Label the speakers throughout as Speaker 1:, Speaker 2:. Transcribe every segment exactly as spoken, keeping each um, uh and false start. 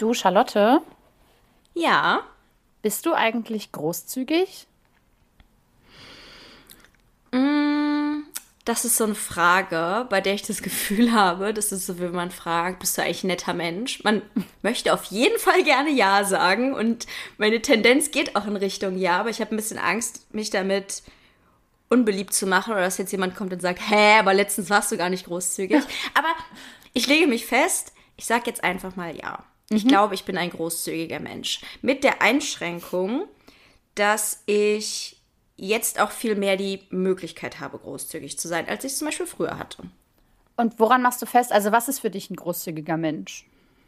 Speaker 1: Du, Charlotte,
Speaker 2: Ja,
Speaker 1: bist du eigentlich großzügig?
Speaker 2: mm, das ist so eine Frage, bei der ich das Gefühl habe, das ist so, wenn man fragt, bist du eigentlich ein netter Mensch? Man möchte auf jeden Fall gerne Ja sagen und meine Tendenz geht auch in Richtung Ja, aber ich habe ein bisschen Angst, mich damit unbeliebt zu machen oder dass jetzt jemand kommt und sagt, hä, aber letztens warst du gar nicht großzügig. Aber ich lege mich fest, ich sage jetzt einfach mal Ja. Ich glaube, ich bin ein großzügiger Mensch. Mit der Einschränkung, dass ich jetzt auch viel mehr die Möglichkeit habe, großzügig zu sein, als ich es zum Beispiel früher hatte.
Speaker 1: Und woran machst du fest? Also, was ist für dich ein großzügiger Mensch?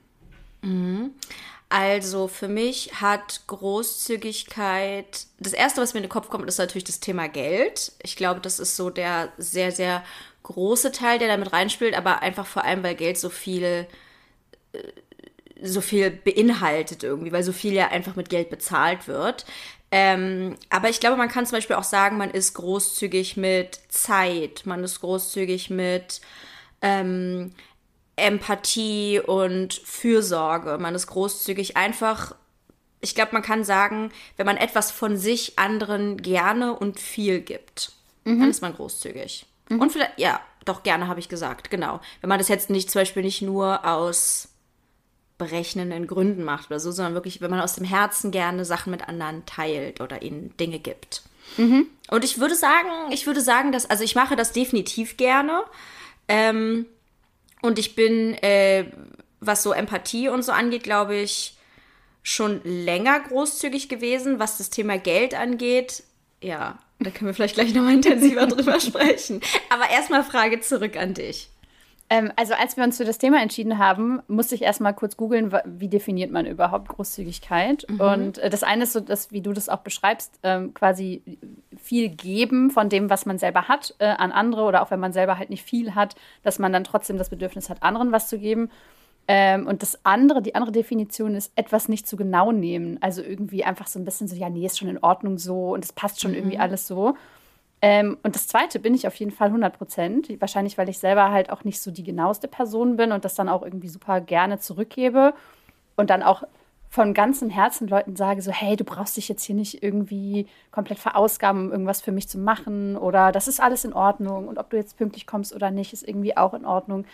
Speaker 2: Also für mich hat Großzügigkeit, das Erste, was mir in den Kopf kommt, ist natürlich das Thema Geld. Ich glaube, das ist so der sehr, sehr große Teil, der damit reinspielt, aber einfach vor allem, weil Geld so viel, so viel beinhaltet irgendwie, weil so viel ja einfach mit Geld bezahlt wird. Ähm, aber ich glaube, man kann zum Beispiel auch sagen, man ist großzügig mit Zeit, man ist großzügig mit Empathie und Fürsorge. Man ist großzügig einfach. Ich glaube, man kann sagen, wenn man etwas von sich anderen gerne und viel gibt, dann ist man großzügig. Und vielleicht, ja, doch gerne habe ich gesagt, genau. Wenn man das jetzt nicht zum Beispiel nicht nur aus berechnenden Gründen macht oder so, sondern wirklich, wenn man aus dem Herzen gerne Sachen mit anderen teilt oder ihnen Dinge gibt. Und ich würde sagen, ich würde sagen, dass, also ich mache das definitiv gerne. Ähm, und ich bin, äh, was so Empathie und so angeht, glaube ich, schon länger großzügig gewesen. Was das Thema Geld angeht, ja, da können wir vielleicht gleich nochmal intensiver drüber sprechen. Aber erstmal Frage zurück an dich.
Speaker 1: Ähm, also, als wir uns für das Thema entschieden haben, musste ich erstmal kurz googeln, wa- wie definiert man überhaupt Großzügigkeit. Und äh, das eine ist so, dass, wie du das auch beschreibst, ähm, quasi viel geben von dem, was man selber hat, äh, an andere oder auch wenn man selber halt nicht viel hat, dass man dann trotzdem das Bedürfnis hat, anderen was zu geben. Ähm, und das andere, die andere Definition ist, etwas nicht zu genau nehmen. Also irgendwie einfach so ein bisschen so, ja, nee, ist schon in Ordnung so und es passt schon irgendwie alles so. Ähm, und das Zweite bin ich auf jeden Fall hundert Prozent. Wahrscheinlich, weil ich selber halt auch nicht so die genaueste Person bin und das dann auch irgendwie super gerne zurückgebe und dann auch von ganzem Herzen Leuten sage, so, hey, du brauchst dich jetzt hier nicht irgendwie komplett verausgaben, um irgendwas für mich zu machen oder das ist alles in Ordnung und ob du jetzt pünktlich kommst oder nicht, ist irgendwie auch in Ordnung.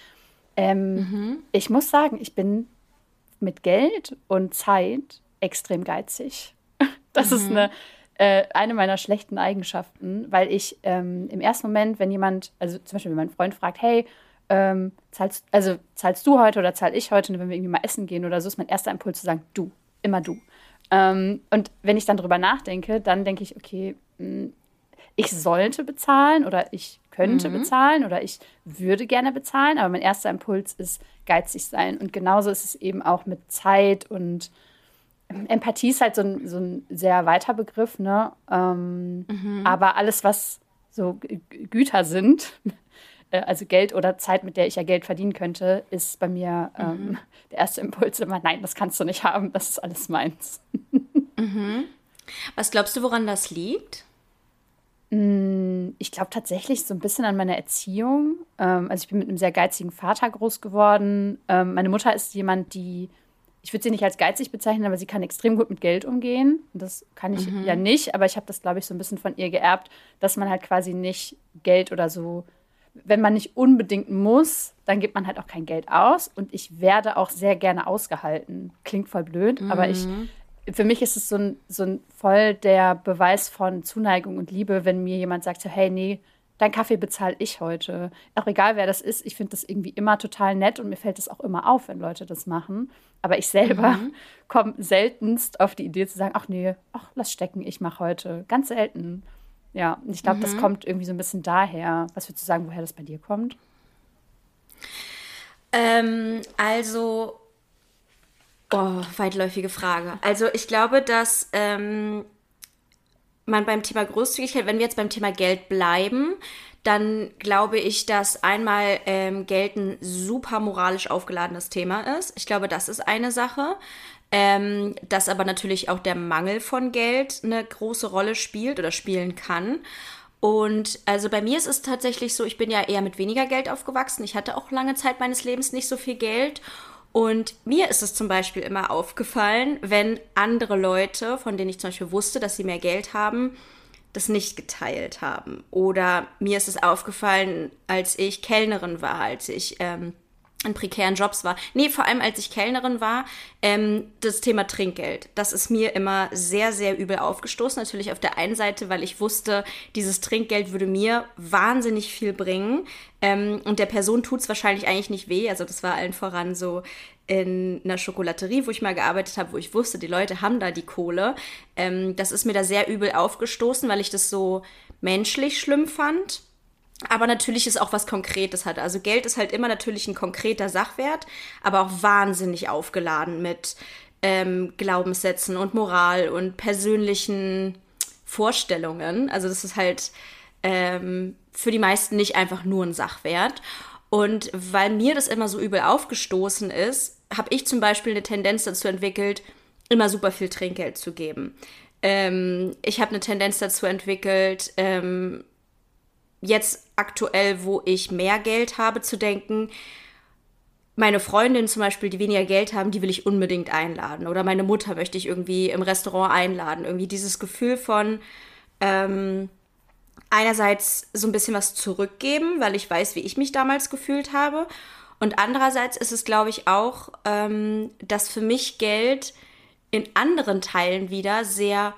Speaker 1: Ähm, ich muss sagen, ich bin mit Geld und Zeit extrem geizig. Das ist eine, äh, eine meiner schlechten Eigenschaften, weil ich ähm, im ersten Moment, wenn jemand, also zum Beispiel, wenn mein Freund fragt, hey, ähm, zahlst, also zahlst du heute oder zahl ich heute, wenn wir irgendwie mal essen gehen oder so, ist mein erster Impuls zu sagen, du, immer du. Ähm, und wenn ich dann drüber nachdenke, dann denke ich, okay, mh, ich sollte bezahlen oder ich könnte bezahlen oder ich würde gerne bezahlen, aber mein erster Impuls ist geizig sein. Und genauso ist es eben auch mit Zeit und ähm, Empathie ist halt so ein, so ein sehr weiter Begriff, ne? Ähm, aber alles, was so G- Güter sind, äh, also Geld oder Zeit, mit der ich ja Geld verdienen könnte, ist bei mir ähm, der erste Impuls immer, nein, das kannst du nicht haben, das ist alles meins.
Speaker 2: Was glaubst du, woran das liegt?
Speaker 1: Ich glaube tatsächlich so ein bisschen an meiner Erziehung. Ähm, also ich bin mit einem sehr geizigen Vater groß geworden. Ähm, meine Mutter ist jemand, die, ich würde sie nicht als geizig bezeichnen, aber sie kann extrem gut mit Geld umgehen. Und das kann ich ja nicht, aber ich habe das, glaube ich, so ein bisschen von ihr geerbt, dass man halt quasi nicht Geld oder so, wenn man nicht unbedingt muss, dann gibt man halt auch kein Geld aus. Und ich werde auch sehr gerne ausgehalten. Klingt voll blöd, aber ich für mich ist es so ein, so ein voll der Beweis von Zuneigung und Liebe, wenn mir jemand sagt, so, hey, nee, dein Kaffee bezahle ich heute. Auch egal, wer das ist, ich finde das irgendwie immer total nett und mir fällt es auch immer auf, wenn Leute das machen. Aber ich selber komme seltenst auf die Idee zu sagen, ach nee, ach, lass stecken, ich mache heute. Ganz selten. Ja, und ich glaube, das kommt irgendwie so ein bisschen daher. Was würdest du sagen, woher das bei dir kommt?
Speaker 2: Ähm, also, oh, weitläufige Frage. Also ich glaube, dass ähm, man beim Thema Großzügigkeit, wenn wir jetzt beim Thema Geld bleiben, dann glaube ich, dass einmal ähm, Geld ein super moralisch aufgeladenes Thema ist. Ich glaube, das ist eine Sache. Ähm, dass aber natürlich auch der Mangel von Geld eine große Rolle spielt oder spielen kann. Und also bei mir ist es tatsächlich so, ich bin ja eher mit weniger Geld aufgewachsen. Ich hatte auch lange Zeit meines Lebens nicht so viel Geld. Und mir ist es zum Beispiel immer aufgefallen, wenn andere Leute, von denen ich zum Beispiel wusste, dass sie mehr Geld haben, das nicht geteilt haben. Oder mir ist es aufgefallen, als ich Kellnerin war, als ich ähm, in prekären Jobs war. Nee, vor allem als ich Kellnerin war, ähm, das Thema Trinkgeld. Das ist mir immer sehr, sehr übel aufgestoßen. Natürlich auf der einen Seite, weil ich wusste, dieses Trinkgeld würde mir wahnsinnig viel bringen. Ähm, und der Person tut es wahrscheinlich eigentlich nicht weh. Also das war allen voran so in einer Schokolaterie, wo ich mal gearbeitet habe, wo ich wusste, die Leute haben da die Kohle. Ähm, das ist mir da sehr übel aufgestoßen, weil ich das so menschlich schlimm fand. Aber natürlich ist auch was Konkretes hat. Also Geld ist halt immer natürlich ein konkreter Sachwert, aber auch wahnsinnig aufgeladen mit ähm, Glaubenssätzen und Moral und persönlichen Vorstellungen. Also das ist halt ähm, für die meisten nicht einfach nur ein Sachwert. Und weil mir das immer so übel aufgestoßen ist, habe ich zum Beispiel eine Tendenz dazu entwickelt, immer super viel Trinkgeld zu geben. Ähm, ich habe eine Tendenz dazu entwickelt, ähm, jetzt aktuell, wo ich mehr Geld habe, zu denken, meine Freundin zum Beispiel, die weniger Geld haben, die will ich unbedingt einladen. Oder meine Mutter möchte ich irgendwie im Restaurant einladen. Irgendwie dieses Gefühl von ähm, einerseits so ein bisschen was zurückgeben, weil ich weiß, wie ich mich damals gefühlt habe. Und andererseits ist es, glaube ich, auch, ähm, dass für mich Geld in anderen Teilen wieder sehr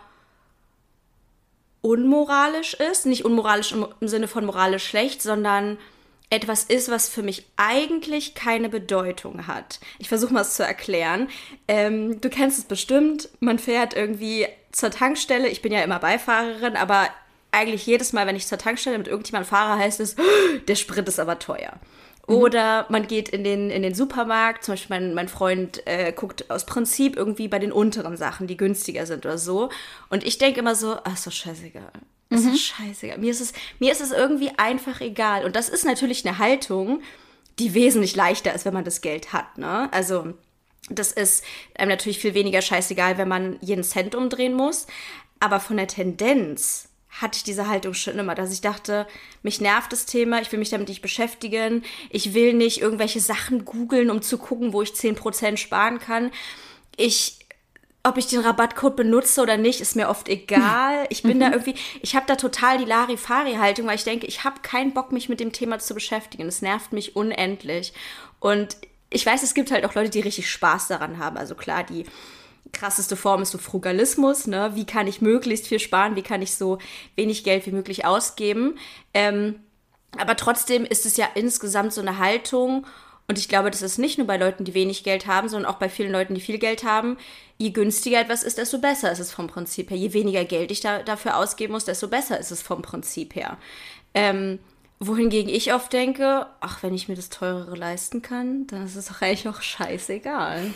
Speaker 2: unmoralisch ist, nicht unmoralisch im, im Sinne von moralisch schlecht, sondern etwas ist, was für mich eigentlich keine Bedeutung hat. Ich versuche mal es zu erklären. Ähm, du kennst es bestimmt, man fährt irgendwie zur Tankstelle, ich bin ja immer Beifahrerin, aber eigentlich jedes Mal, wenn ich zur Tankstelle mit irgendjemandem fahre, heißt es, der Sprit ist aber teuer. Oder man geht in den, in den Supermarkt, zum Beispiel mein, mein Freund äh, guckt aus Prinzip irgendwie bei den unteren Sachen, die günstiger sind oder so. Und ich denke immer so, ach, ist doch scheißegal. Ist doch scheißegal. Mir ist es, mir ist es irgendwie einfach egal. Und das ist natürlich eine Haltung, die wesentlich leichter ist, wenn man das Geld hat, ne? Also das ist einem natürlich viel weniger scheißegal, wenn man jeden Cent umdrehen muss. Aber von der Tendenz hatte ich diese Haltung schon immer, dass ich dachte, mich nervt das Thema, ich will mich damit nicht beschäftigen, ich will nicht irgendwelche Sachen googeln, um zu gucken, wo ich zehn Prozent sparen kann. Ich, ob ich den Rabattcode benutze oder nicht, ist mir oft egal. Ich bin da irgendwie, ich habe da total die Larifari-Haltung, weil ich denke, ich habe keinen Bock, mich mit dem Thema zu beschäftigen. Es nervt mich unendlich. Und ich weiß, es gibt halt auch Leute, die richtig Spaß daran haben. Also klar, die krasseste Form ist so Frugalismus, ne? Wie kann ich möglichst viel sparen? Wie kann ich so wenig Geld wie möglich ausgeben? Ähm, aber trotzdem ist es ja insgesamt so eine Haltung, und ich glaube, das ist nicht nur bei Leuten, die wenig Geld haben, sondern auch bei vielen Leuten, die viel Geld haben. Je günstiger etwas ist, desto besser ist es vom Prinzip her. Je weniger Geld ich da, dafür ausgeben muss, desto besser ist es vom Prinzip her. Ähm, wohingegen ich oft denke, ach, wenn ich mir das Teurere leisten kann, dann ist es doch eigentlich auch scheißegal.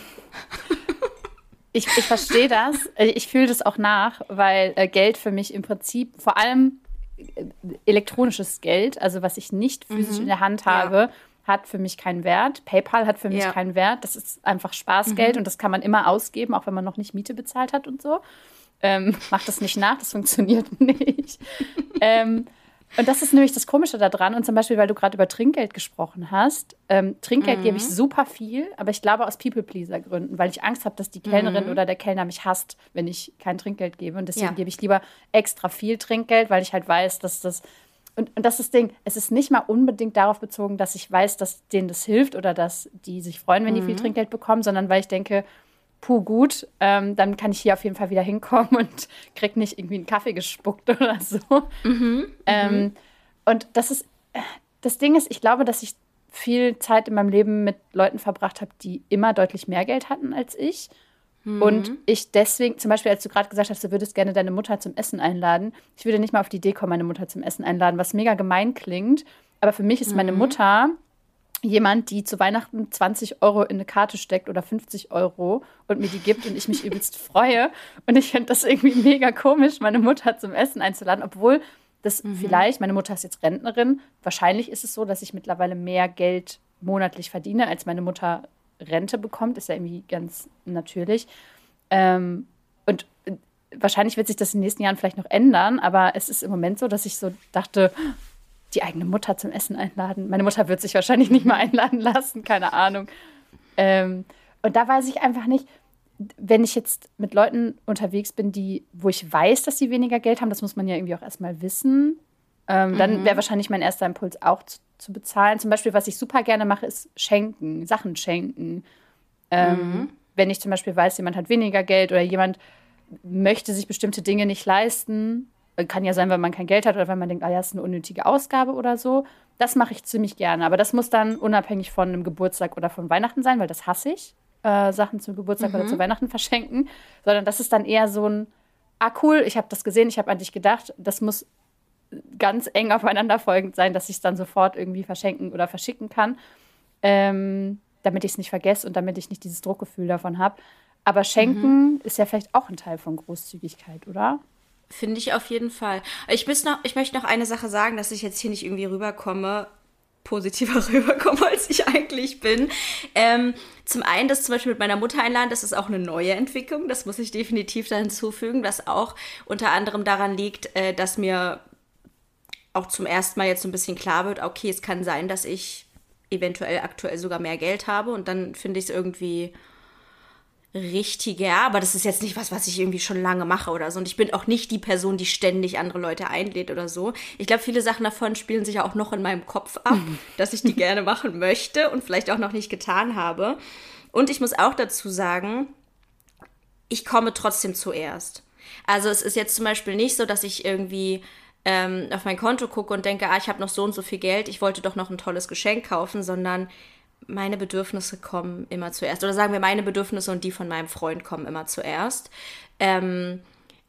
Speaker 1: Ich, ich verstehe das. Ich fühle das auch nach, weil äh, Geld für mich im Prinzip, vor allem äh, elektronisches Geld, also was ich nicht physisch mhm. in der Hand habe, ja. hat für mich keinen Wert. PayPal hat für mich ja. keinen Wert. Das ist einfach Spaßgeld mhm. und das kann man immer ausgeben, auch wenn man noch nicht Miete bezahlt hat und so. Ähm, macht das nicht nach, das funktioniert nicht. ähm, Und das ist nämlich das Komische daran. Und zum Beispiel, weil du gerade über Trinkgeld gesprochen hast. Ähm, Trinkgeld mhm. gebe ich super viel, aber ich glaube aus People-Pleaser-Gründen, weil ich Angst habe, dass die Kellnerin mhm. oder der Kellner mich hasst, wenn ich kein Trinkgeld gebe. Und deswegen ja. gebe ich lieber extra viel Trinkgeld, weil ich halt weiß, dass das... Und, und das ist das Ding, es ist nicht mal unbedingt darauf bezogen, dass ich weiß, dass denen das hilft oder dass die sich freuen, wenn die mhm. viel Trinkgeld bekommen, sondern weil ich denke, puh, gut, ähm, dann kann ich hier auf jeden Fall wieder hinkommen und krieg nicht irgendwie einen Kaffee gespuckt oder so. Mhm, ähm, mhm. Und das ist, das Ding ist, ich glaube, dass ich viel Zeit in meinem Leben mit Leuten verbracht habe, die immer deutlich mehr Geld hatten als ich. Mhm. Und ich deswegen, zum Beispiel, als du gerade gesagt hast, du würdest gerne deine Mutter zum Essen einladen, ich würde nicht mal auf die Idee kommen, meine Mutter zum Essen einladen, was mega gemein klingt. Aber für mich ist meine mhm. Mutter jemand, die zu Weihnachten zwanzig Euro in eine Karte steckt oder fünfzig Euro und mir die gibt und ich mich übelst freue. Und ich finde das irgendwie mega komisch, meine Mutter zum Essen einzuladen, obwohl das mhm. vielleicht, meine Mutter ist jetzt Rentnerin, wahrscheinlich ist es so, dass ich mittlerweile mehr Geld monatlich verdiene, als meine Mutter Rente bekommt, ist ja irgendwie ganz natürlich. Ähm, und wahrscheinlich wird sich das in den nächsten Jahren vielleicht noch ändern, aber es ist im Moment so, dass ich so dachte, die eigene Mutter zum Essen einladen. Meine Mutter wird sich wahrscheinlich nicht mal einladen lassen, keine Ahnung. Ähm, und da weiß ich einfach nicht, wenn ich jetzt mit Leuten unterwegs bin, die, wo ich weiß, dass sie weniger Geld haben, das muss man ja irgendwie auch erstmal wissen, ähm, mhm. dann wäre wahrscheinlich mein erster Impuls auch zu, zu bezahlen. Zum Beispiel, was ich super gerne mache, ist schenken, Sachen schenken. Ähm, mhm. Wenn ich zum Beispiel weiß, jemand hat weniger Geld oder jemand möchte sich bestimmte Dinge nicht leisten, kann ja sein, weil man kein Geld hat oder weil man denkt, ah ja, das ist eine unnötige Ausgabe oder so. Das mache ich ziemlich gerne. Aber das muss dann unabhängig von einem Geburtstag oder von Weihnachten sein, weil das hasse ich. Äh, Sachen zum Geburtstag mhm. oder zu Weihnachten verschenken, sondern das ist dann eher so ein, ah cool, ich habe das gesehen, ich habe an dich gedacht, das muss ganz eng aufeinander folgend sein, dass ich es dann sofort irgendwie verschenken oder verschicken kann, ähm, damit ich es nicht vergesse und damit ich nicht dieses Druckgefühl davon habe. Aber schenken mhm. ist ja vielleicht auch ein Teil von Großzügigkeit, oder?
Speaker 2: Finde ich auf jeden Fall. Ich, noch, ich möchte noch eine Sache sagen, dass ich jetzt hier nicht irgendwie rüberkomme, positiver rüberkomme, als ich eigentlich bin. Ähm, zum einen, das zum Beispiel mit meiner Mutter einladen, das ist auch eine neue Entwicklung. Das muss ich definitiv da hinzufügen, was auch unter anderem daran liegt, äh, dass mir auch zum ersten Mal jetzt so ein bisschen klar wird, okay, es kann sein, dass ich eventuell aktuell sogar mehr Geld habe und dann finde ich es irgendwie richtiger, aber das ist jetzt nicht was, was ich irgendwie schon lange mache oder so. Und ich bin auch nicht die Person, die ständig andere Leute einlädt oder so. Ich glaube, viele Sachen davon spielen sich ja auch noch in meinem Kopf ab, dass ich die gerne machen möchte und vielleicht auch noch nicht getan habe. Und ich muss auch dazu sagen, ich komme trotzdem zuerst. Also es ist jetzt zum Beispiel nicht so, dass ich irgendwie ähm, auf mein Konto gucke und denke, ah, ich habe noch so und so viel Geld, ich wollte doch noch ein tolles Geschenk kaufen, sondern meine Bedürfnisse kommen immer zuerst. Oder sagen wir, meine Bedürfnisse und die von meinem Freund kommen immer zuerst. Ähm,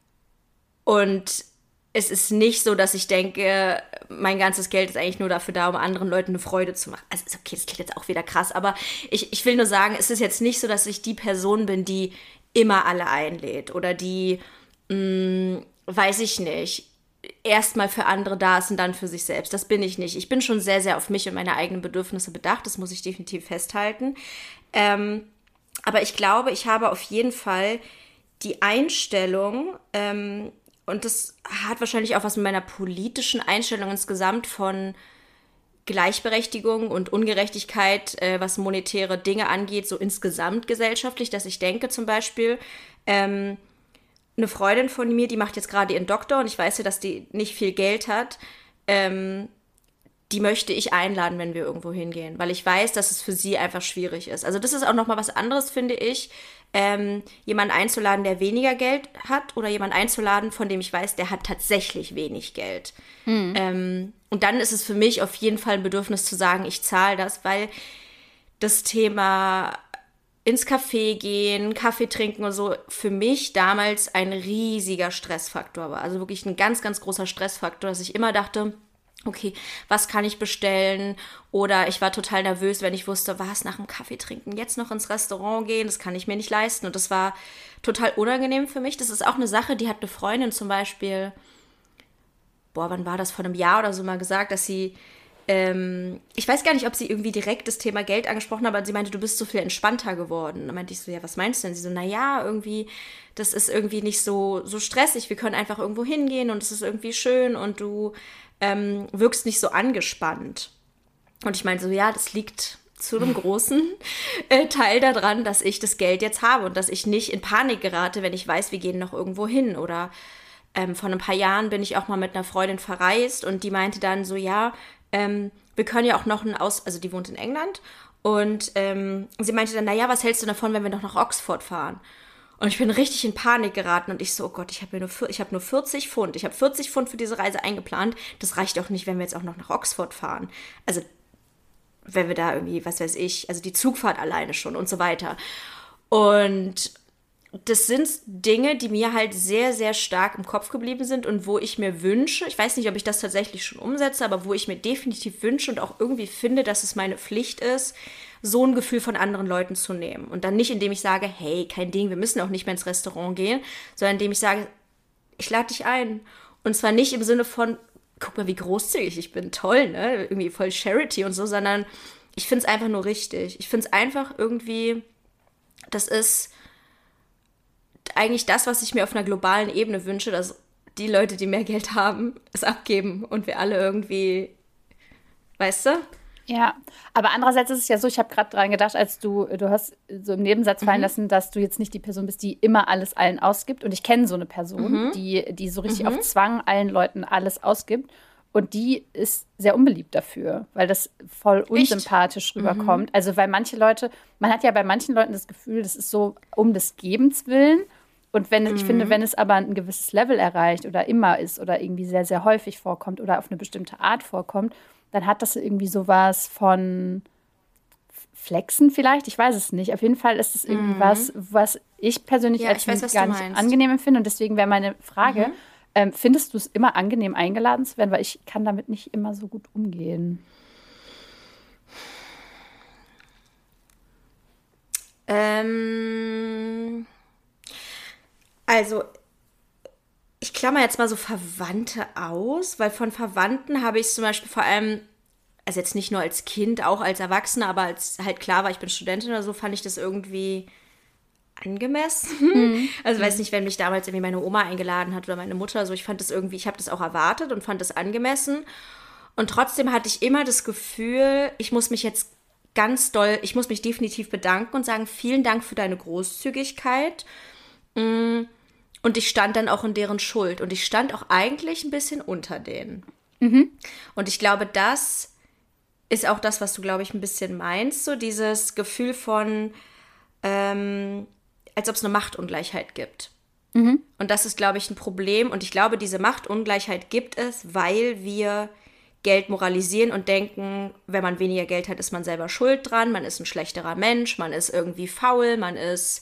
Speaker 2: und es ist nicht so, dass ich denke, mein ganzes Geld ist eigentlich nur dafür da, um anderen Leuten eine Freude zu machen. Also okay, das klingt jetzt auch wieder krass, aber ich, ich will nur sagen, es ist jetzt nicht so, dass ich die Person bin, die immer alle einlädt oder die, mh, weiß ich nicht, erstmal für andere da ist und dann für sich selbst. Das bin ich nicht. Ich bin schon sehr, sehr auf mich und meine eigenen Bedürfnisse bedacht. Das muss ich definitiv festhalten. Ähm, aber ich glaube, ich habe auf jeden Fall die Einstellung, ähm, und das hat wahrscheinlich auch was mit meiner politischen Einstellung insgesamt von Gleichberechtigung und Ungerechtigkeit, äh, was monetäre Dinge angeht, so insgesamt gesellschaftlich, dass ich denke zum Beispiel, ähm, eine Freundin von mir, die macht jetzt gerade ihren Doktor und ich weiß ja, dass die nicht viel Geld hat, ähm, die möchte ich einladen, wenn wir irgendwo hingehen, weil ich weiß, dass es für sie einfach schwierig ist. Also das ist auch nochmal was anderes, finde ich, ähm, jemanden einzuladen, der weniger Geld hat oder jemanden einzuladen, von dem ich weiß, der hat tatsächlich wenig Geld. Mhm. Ähm, und dann ist es für mich auf jeden Fall ein Bedürfnis zu sagen, ich zahle das, weil das Thema ins Café gehen, Kaffee trinken und so, für mich damals ein riesiger Stressfaktor war. Also wirklich ein ganz, ganz großer Stressfaktor, dass ich immer dachte, okay, was kann ich bestellen? Oder ich war total nervös, wenn ich wusste, was, nach dem Kaffee trinken, jetzt noch ins Restaurant gehen, das kann ich mir nicht leisten. Und das war total unangenehm für mich. Das ist auch eine Sache, die hat eine Freundin zum Beispiel, boah, wann war das, vor einem Jahr oder so mal gesagt, dass sie Ähm, ich weiß gar nicht, ob sie irgendwie direkt das Thema Geld angesprochen hat, aber sie meinte, du bist so viel entspannter geworden. Dann meinte ich so, ja, was meinst du denn? Sie so, naja, irgendwie, das ist irgendwie nicht so, so stressig. Wir können einfach irgendwo hingehen und es ist irgendwie schön und du ähm, wirkst nicht so angespannt. Und ich meinte so, ja, das liegt zu einem großen äh, Teil daran, dass ich das Geld jetzt habe und dass ich nicht in Panik gerate, wenn ich weiß, wir gehen noch irgendwo hin. Oder ähm, vor ein paar Jahren bin ich auch mal mit einer Freundin verreist und die meinte dann so, ja, Ähm, wir können ja auch noch ein Aus... Also die wohnt in England. Und ähm, sie meinte dann, naja, was hältst du davon, wenn wir noch nach Oxford fahren? Und ich bin richtig in Panik geraten. Und ich so, oh Gott, ich habe nur, ich hab nur vierzig Pfund. Ich habe vierzig Pfund für diese Reise eingeplant. Das reicht doch nicht, wenn wir jetzt auch noch nach Oxford fahren. Also wenn wir da irgendwie, was weiß ich, also die Zugfahrt alleine schon und so weiter. Und das sind Dinge, die mir halt sehr, sehr stark im Kopf geblieben sind und wo ich mir wünsche, ich weiß nicht, ob ich das tatsächlich schon umsetze, aber wo ich mir definitiv wünsche und auch irgendwie finde, dass es meine Pflicht ist, so ein Gefühl von anderen Leuten zu nehmen. Und dann nicht, indem ich sage, hey, kein Ding, wir müssen auch nicht mehr ins Restaurant gehen, sondern indem ich sage, ich lade dich ein. Und zwar nicht im Sinne von, guck mal, wie großzügig ich bin, toll, ne? Irgendwie voll Charity und so, sondern ich finde es einfach nur richtig. Ich finde es einfach irgendwie, das ist eigentlich das, was ich mir auf einer globalen Ebene wünsche, dass die Leute, die mehr Geld haben, es abgeben und wir alle irgendwie, weißt du?
Speaker 1: Ja, aber andererseits ist es ja so, ich habe gerade dran gedacht, als du, du hast so im Nebensatz fallen
Speaker 2: Mhm.
Speaker 1: lassen, dass du jetzt nicht die Person bist, die immer alles allen ausgibt. Und ich kenne so eine Person,
Speaker 2: Mhm.
Speaker 1: die, die so richtig
Speaker 2: Mhm.
Speaker 1: auf Zwang allen Leuten alles ausgibt. Und die ist sehr unbeliebt dafür, weil das voll
Speaker 2: Echt?
Speaker 1: unsympathisch
Speaker 2: Mhm.
Speaker 1: rüberkommt. Also weil manche Leute, man hat ja bei manchen Leuten das Gefühl, das ist so um des Gebens willen. Und wenn, ich finde,
Speaker 2: Mhm.
Speaker 1: wenn es aber ein gewisses Level erreicht oder immer ist oder irgendwie sehr, sehr häufig vorkommt oder auf eine bestimmte Art vorkommt, dann hat das irgendwie sowas von Flexen vielleicht. Ich weiß es nicht. Auf jeden Fall ist es irgendwie was,
Speaker 2: Mhm.
Speaker 1: was ich persönlich
Speaker 2: Ja,
Speaker 1: als
Speaker 2: ich weiß, was
Speaker 1: gar
Speaker 2: du
Speaker 1: nicht
Speaker 2: meinst.
Speaker 1: angenehm empfinde. Und deswegen wäre meine Frage,
Speaker 2: Mhm.
Speaker 1: ähm, findest du es immer angenehm, eingeladen zu werden? Weil ich kann damit nicht immer so gut umgehen.
Speaker 2: Ähm, also, ich klammer jetzt mal so Verwandte aus, weil von Verwandten habe ich zum Beispiel vor allem, also jetzt nicht nur als Kind, auch als Erwachsene, aber als halt klar war, ich bin Studentin oder so, fand ich das irgendwie angemessen.
Speaker 1: Mhm.
Speaker 2: Also weiß
Speaker 1: Mhm.
Speaker 2: nicht, wenn mich damals irgendwie meine Oma eingeladen hat oder meine Mutter, so ich fand das irgendwie, ich habe das auch erwartet und fand das angemessen. Und trotzdem hatte ich immer das Gefühl, ich muss mich jetzt ganz doll, ich muss mich definitiv bedanken und sagen, vielen Dank für deine Großzügigkeit. Mm, Und ich stand dann auch in deren Schuld. Und ich stand auch eigentlich ein bisschen unter denen.
Speaker 1: Mhm.
Speaker 2: Und ich glaube, das ist auch das, was du, glaube ich, ein bisschen meinst. So dieses Gefühl von, ähm, als ob es eine Machtungleichheit gibt.
Speaker 1: Mhm.
Speaker 2: Und das ist, glaube ich, ein Problem. Und ich glaube, diese Machtungleichheit gibt es, weil wir Geld moralisieren und denken, wenn man weniger Geld hat, ist man selber schuld dran, man ist ein schlechterer Mensch, man ist irgendwie faul, man ist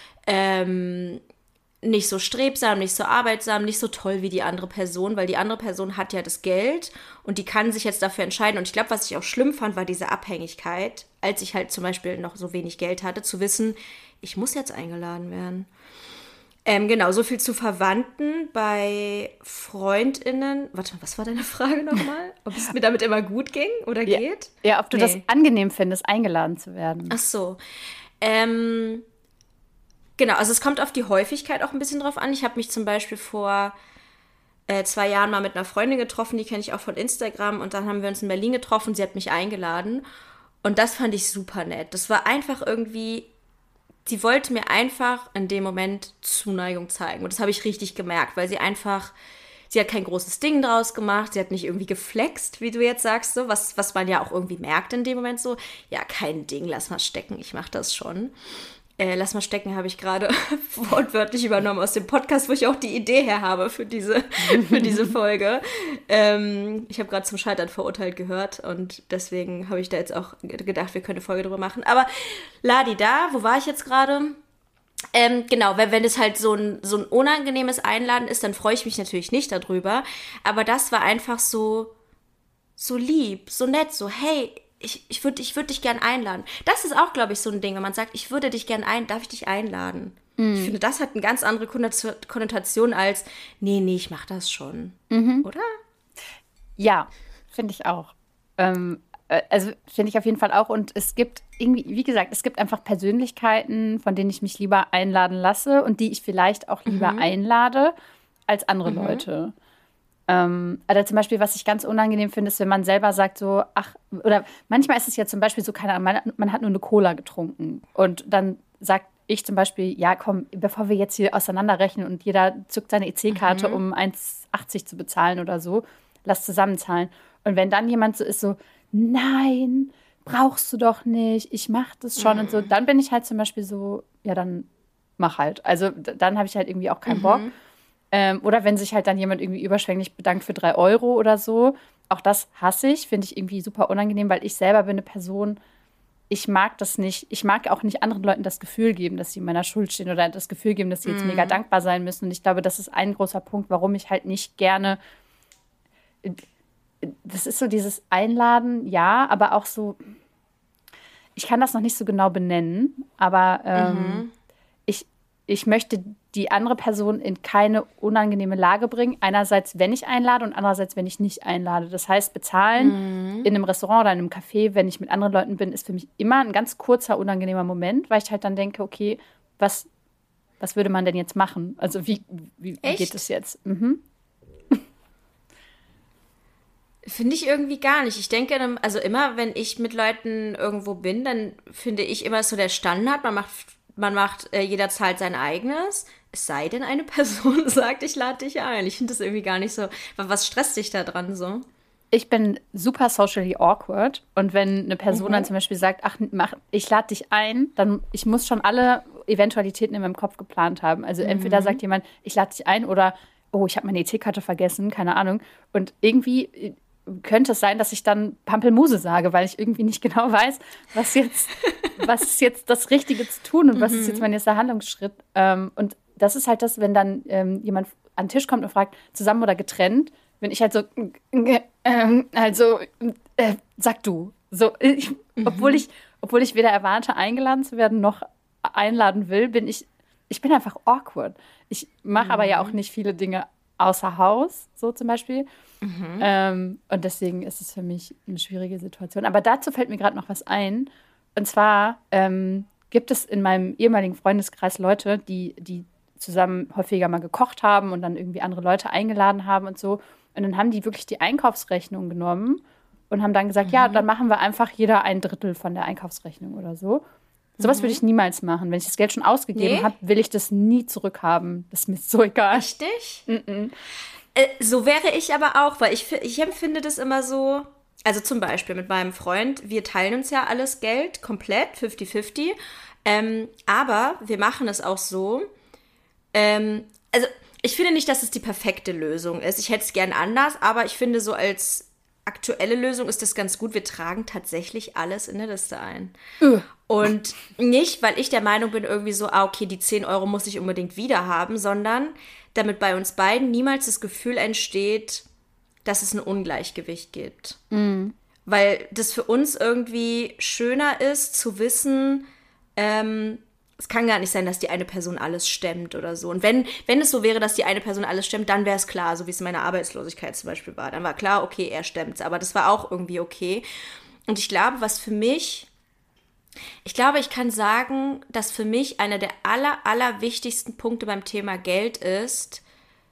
Speaker 2: ähm, nicht so strebsam, nicht so arbeitsam, nicht so toll wie die andere Person, weil die andere Person hat ja das Geld und die kann sich jetzt dafür entscheiden. Und ich glaube, was ich auch schlimm fand, war diese Abhängigkeit, als ich halt zum Beispiel noch so wenig Geld hatte, zu wissen, ich muss jetzt eingeladen werden. Ähm, genau, so viel zu Verwandten. Bei FreundInnen. Warte mal, was war deine Frage nochmal? Ob es mir damit immer gut ging oder
Speaker 1: Ja.
Speaker 2: geht?
Speaker 1: Ja, ob du das
Speaker 2: Nee.
Speaker 1: angenehm findest, eingeladen zu
Speaker 2: Ach
Speaker 1: werden.
Speaker 2: so. Ähm, genau, also es kommt auf die Häufigkeit auch ein bisschen drauf an. Ich habe mich zum Beispiel vor äh, zwei Jahren mal mit einer Freundin getroffen, die kenne ich auch von Instagram. Und dann haben wir uns in Berlin getroffen. Sie hat mich eingeladen. Und das fand ich super nett. Das war einfach irgendwie, sie wollte mir einfach in dem Moment Zuneigung zeigen. Und das habe ich richtig gemerkt, weil sie einfach, sie hat kein großes Ding draus gemacht, sie hat nicht irgendwie geflext, wie du jetzt sagst, so, was, was man ja auch irgendwie merkt in dem Moment so, ja, kein Ding, lass mal stecken, ich mache das schon. Äh, lass mal stecken, habe ich gerade wortwörtlich übernommen aus dem Podcast, wo ich auch die Idee her habe für diese, für diese Folge. Ähm, ich habe gerade zum Scheitern verurteilt gehört und deswegen habe ich da jetzt auch gedacht, wir können eine Folge drüber machen. Aber Ladi da, wo war ich jetzt gerade? Ähm, genau, wenn, wenn es halt so ein, so ein unangenehmes Einladen ist, dann freue ich mich natürlich nicht darüber. Aber das war einfach so, so lieb, so nett, so, hey, ich, ich würde ich würd dich gern einladen. Das ist auch, glaube ich, so ein Ding, wenn man sagt, ich würde dich gern ein, darf ich dich einladen? Ich finde, das hat eine ganz andere Konnotation als, nee, nee, ich mach das schon. Oder?
Speaker 1: Ja, finde ich auch. Ähm, äh, also finde ich auf jeden Fall auch. Und es gibt irgendwie, wie gesagt, es gibt einfach Persönlichkeiten, von denen ich mich lieber einladen lasse und die ich vielleicht auch lieber einlade als andere Leute. Ähm, oder zum Beispiel, was ich ganz unangenehm finde, ist, wenn man selber sagt so, ach, oder manchmal ist es ja zum Beispiel so, keine Ahnung, man, man hat nur eine Cola getrunken und dann sagt ich zum Beispiel, ja komm, bevor wir jetzt hier auseinanderrechnen und jeder zückt seine E C-Karte, um eins achtzig zu bezahlen oder so, lass zusammenzahlen. Und wenn dann jemand so ist so, nein, brauchst du doch nicht, ich mach das schon und so, dann bin ich halt zum Beispiel so, ja dann mach halt. Also d- dann habe ich halt irgendwie auch keinen Bock. Ähm, oder wenn sich halt dann jemand irgendwie überschwänglich bedankt für drei Euro oder so. Auch das hasse ich, finde ich irgendwie super unangenehm, weil ich selber bin eine Person, ich mag das nicht. Ich mag auch nicht anderen Leuten das Gefühl geben, dass sie in meiner Schuld stehen oder das Gefühl geben, dass sie jetzt mega dankbar sein müssen. Und ich glaube, das ist ein großer Punkt, warum ich halt nicht gerne. Das ist so dieses Einladen, ja, aber auch so. Ich kann das noch nicht so genau benennen, aber ähm, ich, ich möchte die andere Person in keine unangenehme Lage bringen. Einerseits, wenn ich einlade und andererseits, wenn ich nicht einlade. Das heißt, bezahlen in einem Restaurant oder in einem Café, wenn ich mit anderen Leuten bin, ist für mich immer ein ganz kurzer, unangenehmer Moment, weil ich halt dann denke, okay, was, was würde man denn jetzt machen? Also wie, wie, wie geht
Speaker 2: Echt?
Speaker 1: es jetzt? Mhm.
Speaker 2: Finde ich irgendwie gar nicht. Ich denke, also immer, wenn ich mit Leuten irgendwo bin, dann finde ich immer so der Standard, man macht, man macht, äh, jeder zahlt sein eigenes, es sei denn, eine Person sagt, ich lade dich ein. Ich finde das irgendwie gar nicht so, was stresst dich da dran so?
Speaker 1: Ich bin super socially awkward und wenn eine Person mhm. dann zum Beispiel sagt, ach, mach, ich lade dich ein, dann ich muss schon alle Eventualitäten in meinem Kopf geplant haben. Also mhm. entweder sagt jemand, ich lade dich ein oder oh, ich habe meine E C-Karte vergessen, keine Ahnung. Und irgendwie könnte es sein, dass ich dann Pampelmuse sage, weil ich irgendwie nicht genau weiß, was jetzt, was ist jetzt das Richtige zu tun und was mhm. ist jetzt mein nächster Handlungsschritt. Ähm, und das ist halt das, wenn dann ähm, jemand an den Tisch kommt und fragt, zusammen oder getrennt, wenn ich halt so, äh, also, äh, sag du. So, ich, mhm. obwohl ich, obwohl ich weder erwarte, eingeladen zu werden, noch einladen will, bin ich, ich bin einfach awkward. Ich mache mhm. aber ja auch nicht viele Dinge außer Haus, so zum Beispiel. Mhm. Ähm, und deswegen ist es für mich eine schwierige Situation. Aber dazu fällt mir gerade noch was ein. Und zwar ähm, gibt es in meinem ehemaligen Freundeskreis Leute, die, die zusammen häufiger mal gekocht haben und dann irgendwie andere Leute eingeladen haben und so. Und dann haben die wirklich die Einkaufsrechnung genommen und haben dann gesagt, mhm. ja, dann machen wir einfach jeder ein Drittel von der Einkaufsrechnung oder so. Sowas mhm. würde ich niemals machen. Wenn ich das Geld schon ausgegeben nee. habe, will ich das nie zurückhaben. Das ist mir so egal.
Speaker 2: Richtig? Mhm. Äh, so wäre ich aber auch, weil ich, ich empfinde das immer so, also zum Beispiel mit meinem Freund, wir teilen uns ja alles Geld komplett, fifty fifty, ähm, aber wir machen es auch so, ähm, also ich finde nicht, dass es die perfekte Lösung ist. Ich hätte es gern anders, aber ich finde so als aktuelle Lösung ist das ganz gut. Wir tragen tatsächlich alles in der Liste ein. Uh. Und nicht, weil ich der Meinung bin, irgendwie so, ah, okay, die zehn Euro muss ich unbedingt wieder haben, sondern damit bei uns beiden niemals das Gefühl entsteht, dass es ein Ungleichgewicht gibt. Mm. Weil das für uns irgendwie schöner ist, zu wissen, ähm, es kann gar nicht sein, dass die eine Person alles stemmt oder so. Und wenn, wenn es so wäre, dass die eine Person alles stemmt, dann wäre es klar, so wie es in meiner Arbeitslosigkeit zum Beispiel war. Dann war klar, okay, er stemmt's. Aber das war auch irgendwie okay. Und ich glaube, was für mich, ich glaube, ich kann sagen, dass für mich einer der aller, aller wichtigsten Punkte beim Thema Geld ist,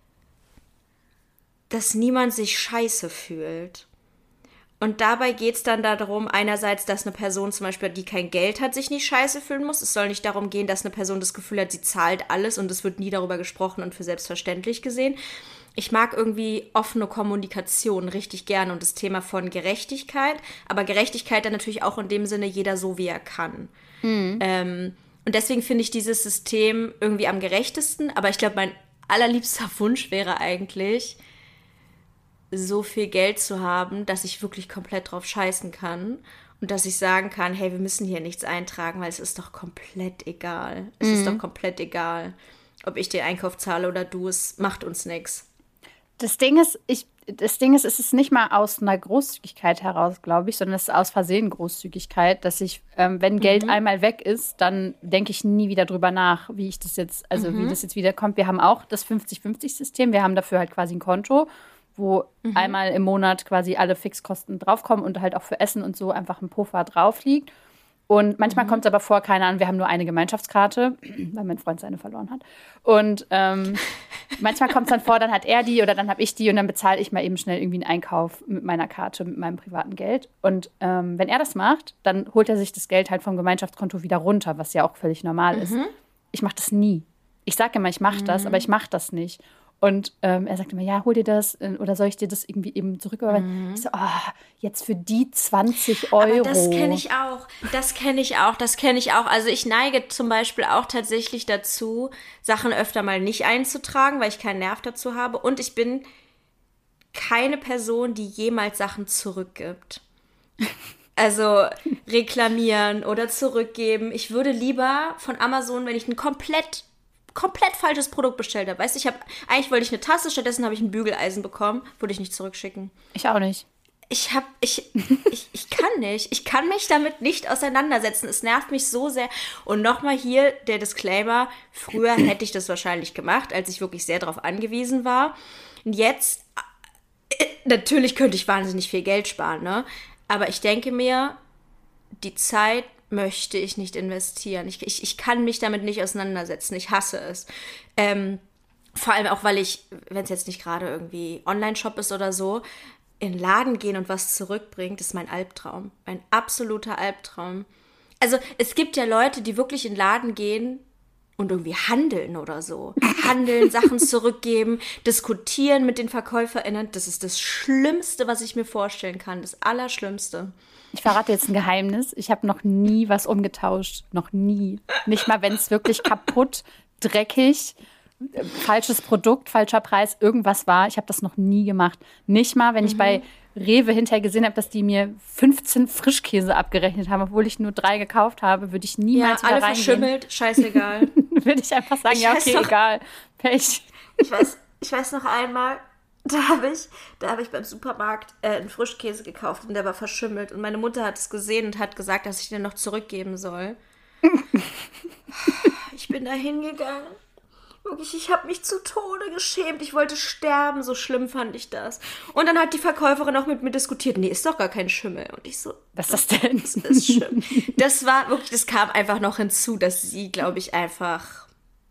Speaker 2: dass niemand sich scheiße fühlt. Und dabei geht es dann darum, einerseits, dass eine Person zum Beispiel, die kein Geld hat, sich nicht scheiße fühlen muss. Es soll nicht darum gehen, dass eine Person das Gefühl hat, sie zahlt alles und es wird nie darüber gesprochen und für selbstverständlich gesehen. Ich mag irgendwie offene Kommunikation richtig gerne und das Thema von Gerechtigkeit. Aber Gerechtigkeit dann natürlich auch in dem Sinne, jeder so, wie er kann. Mhm. Ähm, und deswegen finde ich dieses System irgendwie am gerechtesten. Aber ich glaube, mein allerliebster Wunsch wäre eigentlich, so viel Geld zu haben, dass ich wirklich komplett drauf scheißen kann und dass ich sagen kann, hey, wir müssen hier nichts eintragen, weil es ist doch komplett egal. Es mhm. ist doch komplett egal, ob ich den Einkauf zahle oder du, es macht uns nichts.
Speaker 1: Das Ding ist, ich, das Ding ist, es ist nicht mal aus einer Großzügigkeit heraus, glaube ich, sondern es ist aus Versehen Großzügigkeit, dass ich, ähm, wenn Geld mhm. einmal weg ist, dann denke ich nie wieder drüber nach, wie ich das jetzt, also mhm. wie das jetzt wieder kommt. Wir haben auch das fünfzig fünfzig System, wir haben dafür halt quasi ein Konto, wo mhm. einmal im Monat quasi alle Fixkosten draufkommen und halt auch für Essen und so einfach ein Puffer drauf liegt. Und manchmal mhm. kommt es aber vor, keine Ahnung, wir haben nur eine Gemeinschaftskarte, weil mein Freund seine verloren hat. Und ähm, manchmal kommt es dann vor, dann hat er die oder dann habe ich die und dann bezahle ich mal eben schnell irgendwie einen Einkauf mit meiner Karte, mit meinem privaten Geld. Und ähm, wenn er das macht, dann holt er sich das Geld halt vom Gemeinschaftskonto wieder runter, was ja auch völlig normal mhm. ist. Ich mache das nie. Ich sage immer, ich mache das, mhm. aber ich mache das nicht. Und ähm, er sagt immer, ja, hol dir das oder soll ich dir das irgendwie eben zurücküberweisen? Mhm. Ich so, oh, jetzt für die zwanzig Euro.
Speaker 2: Aber das kenne ich auch, das kenne ich auch, das kenne ich auch. Also ich neige zum Beispiel auch tatsächlich dazu, Sachen öfter mal nicht einzutragen, weil ich keinen Nerv dazu habe. Und ich bin keine Person, die jemals Sachen zurückgibt. Also reklamieren oder zurückgeben. Ich würde lieber von Amazon, wenn ich ein komplett komplett falsches Produkt bestellt habe. Weißt du, ich habe, eigentlich wollte ich eine Tasse, stattdessen habe ich ein Bügeleisen bekommen. Würde ich nicht zurückschicken.
Speaker 1: Ich auch nicht.
Speaker 2: Ich habe, ich, ich, ich kann nicht. Ich kann mich damit nicht auseinandersetzen. Es nervt mich so sehr. Und nochmal hier der Disclaimer. Früher hätte ich das wahrscheinlich gemacht, als ich wirklich sehr darauf angewiesen war. Und jetzt, äh, natürlich könnte ich wahnsinnig viel Geld sparen, ne? Aber ich denke mir, die Zeit möchte ich nicht investieren. Ich, ich, ich kann mich damit nicht auseinandersetzen. Ich hasse es. Ähm, vor allem auch, weil ich, wenn es jetzt nicht gerade irgendwie Online-Shop ist oder so, in den Laden gehen und was zurückbringen, das ist mein Albtraum. Mein absoluter Albtraum. Also es gibt ja Leute, die wirklich in den Laden gehen und irgendwie handeln oder so. Handeln, Sachen zurückgeben, diskutieren mit den VerkäuferInnen. Das ist das Schlimmste, was ich mir vorstellen kann. Das Allerschlimmste.
Speaker 1: Ich verrate jetzt ein Geheimnis. Ich habe noch nie was umgetauscht. Noch nie. Nicht mal, wenn es wirklich kaputt, dreckig, falsches Produkt, falscher Preis, irgendwas war. Ich habe das noch nie gemacht. Nicht mal, wenn mhm. ich bei Rewe hinterher gesehen habe, dass die mir fünfzehn Frischkäse abgerechnet haben, obwohl ich nur drei gekauft habe, würde ich niemals
Speaker 2: ja,
Speaker 1: wieder
Speaker 2: alle
Speaker 1: reingehen.
Speaker 2: Verschimmelt, scheißegal.
Speaker 1: Würde ich einfach sagen, ich ja, okay, noch, egal. Pech.
Speaker 2: Ich weiß, ich weiß noch einmal, da habe ich, da habe ich beim Supermarkt äh, einen Frischkäse gekauft und der war verschimmelt. Und meine Mutter hat es gesehen und hat gesagt, dass ich den noch zurückgeben soll. Ich bin da hingegangen. Wirklich, ich habe mich zu Tode geschämt. Ich wollte sterben, so schlimm fand ich das. Und dann hat die Verkäuferin auch mit mir diskutiert. Nee, ist doch gar kein Schimmel. Und ich so,
Speaker 1: was ist das denn?
Speaker 2: Das ist schlimm. Das war wirklich, das kam einfach noch hinzu, dass sie, glaube ich, einfach,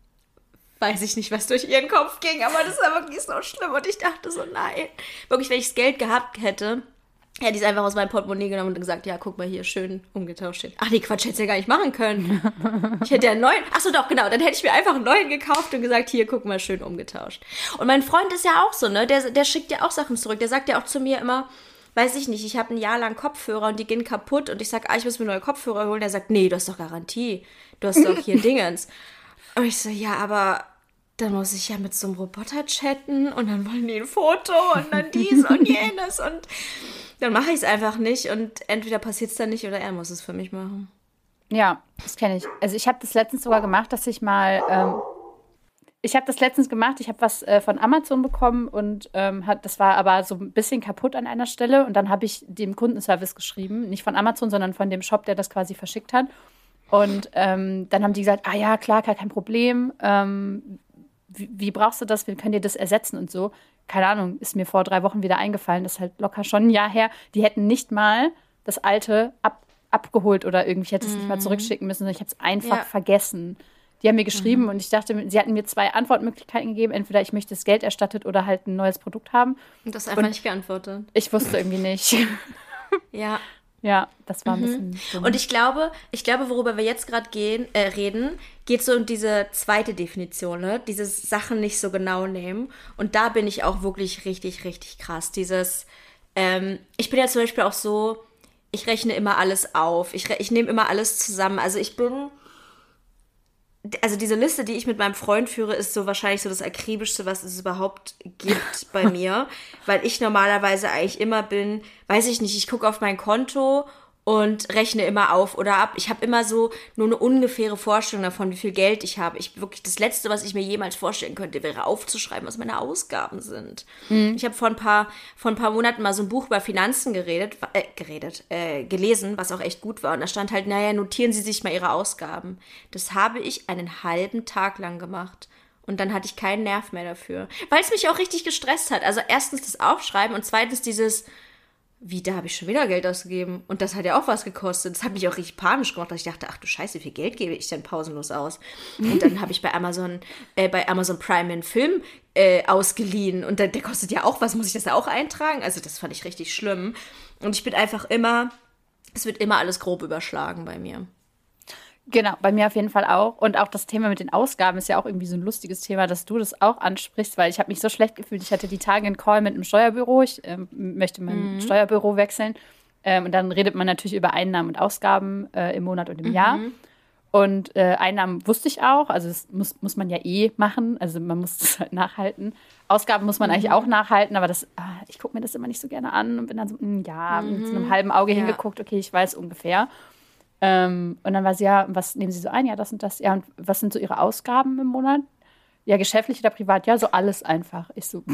Speaker 2: weiß ich nicht, was durch ihren Kopf ging, aber das war wirklich so schlimm. Und ich dachte so, nein. Wirklich, wenn ich das Geld gehabt hätte, hätte ich es einfach aus meinem Portemonnaie genommen und gesagt, ja, guck mal hier, schön umgetauscht. Ach nee, Quatsch, hätte ich ja gar nicht machen können. Ich hätte ja einen neuen, ach so doch, genau, dann hätte ich mir einfach einen neuen gekauft und gesagt, hier, guck mal, schön umgetauscht. Und mein Freund ist ja auch so, ne, der, der schickt ja auch Sachen zurück. Der sagt ja auch zu mir immer, weiß ich nicht, ich habe ein Jahr lang Kopfhörer und die gehen kaputt und ich sage, ah, ich muss mir neue Kopfhörer holen. Der sagt, nee, du hast doch Garantie. Du hast doch hier Dingens. Und ich so, ja, aber dann muss ich ja mit so einem Roboter chatten und dann wollen die ein Foto und dann dies und jenes und dann mache ich es einfach nicht und entweder passiert es dann nicht oder er muss es für mich machen.
Speaker 1: Ja, das kenne ich. Also ich habe das letztens sogar gemacht, dass ich mal, ähm, ich habe das letztens gemacht, ich habe was äh, von Amazon bekommen und ähm, hat, das war aber so ein bisschen kaputt an einer Stelle und dann habe ich dem Kundenservice geschrieben, nicht von Amazon, sondern von dem Shop, der das quasi verschickt hat. Und ähm, dann haben die gesagt, ah ja, klar, gar kein Problem, ähm, wie, wie brauchst du das, wir können dir das ersetzen und so. Keine Ahnung, ist mir vor drei Wochen wieder eingefallen, das ist halt locker schon ein Jahr her. Die hätten nicht mal das alte ab, abgeholt oder irgendwie, ich hätte es mm. nicht mal zurückschicken müssen, sondern ich habe es einfach ja. vergessen. Die haben mir geschrieben mm. und ich dachte, sie hatten mir zwei Antwortmöglichkeiten gegeben. Entweder ich möchte das Geld erstattet oder halt ein neues Produkt haben.
Speaker 2: Und das einfach und nicht geantwortet.
Speaker 1: Ich wusste irgendwie nicht.
Speaker 2: Ja.
Speaker 1: Ja, das war ein
Speaker 2: mhm.
Speaker 1: bisschen dumm.
Speaker 2: Und ich glaube, ich glaube, worüber wir jetzt gerade gehen, äh, reden, geht so um diese zweite Definition, ne? Dieses Sachen nicht so genau nehmen. Und da bin ich auch wirklich richtig, richtig krass. Dieses, ähm, ich bin ja zum Beispiel auch so, ich rechne immer alles auf. Ich, ich nehme immer alles zusammen. Also ich bin, also diese Liste, die ich mit meinem Freund führe, ist so wahrscheinlich so das Akribischste, was es überhaupt gibt bei mir. Weil ich normalerweise eigentlich immer bin, weiß ich nicht, ich gucke auf mein Konto und rechne immer auf oder ab. Ich habe immer so nur eine ungefähre Vorstellung davon, wie viel Geld ich habe. Ich wirklich, das Letzte, was ich mir jemals vorstellen könnte, wäre aufzuschreiben, was meine Ausgaben sind. Mhm. Ich habe vor ein paar vor ein paar Monaten mal so ein Buch über Finanzen geredet, äh, geredet, äh, gelesen, was auch echt gut war. Und da stand halt, naja, notieren Sie sich mal Ihre Ausgaben. Das habe ich einen halben Tag lang gemacht. Und dann hatte ich keinen Nerv mehr dafür. Weil es mich auch richtig gestresst hat. Also erstens das Aufschreiben und zweitens dieses, wie, da habe ich schon wieder Geld ausgegeben. Und das hat ja auch was gekostet. Das hat mich auch richtig panisch gemacht, dass ich dachte, ach du Scheiße, wie viel Geld gebe ich denn pausenlos aus? Und dann habe ich bei Amazon, äh, bei Amazon Prime einen Film äh, ausgeliehen. Und der, der kostet ja auch was, muss ich das auch eintragen? Also das fand ich richtig schlimm. Und ich bin einfach immer, es wird immer alles grob überschlagen bei mir.
Speaker 1: Genau, bei mir auf jeden Fall auch. Und auch das Thema mit den Ausgaben ist ja auch irgendwie so ein lustiges Thema, dass du das auch ansprichst, weil ich habe mich so schlecht gefühlt. Ich hatte die Tage einen Call mit einem Steuerbüro. Ich ähm, möchte mein mhm. Steuerbüro wechseln. Ähm, und dann redet man natürlich über Einnahmen und Ausgaben äh, im Monat und im mhm. Jahr. Und äh, Einnahmen wusste ich auch. Also das muss, muss man ja eh machen. Also man muss das halt nachhalten. Ausgaben muss man mhm. eigentlich auch nachhalten. Aber das, ah, ich gucke mir das immer nicht so gerne an und bin dann so, mh, ja, mhm. mit so einem halben Auge ja. hingeguckt. Okay, ich weiß ungefähr. Ähm, und dann war sie, ja, was nehmen Sie so ein? Ja, das und das. Ja, und was sind so Ihre Ausgaben im Monat? Ja, geschäftlich oder privat? Ja, so alles einfach. Ich so,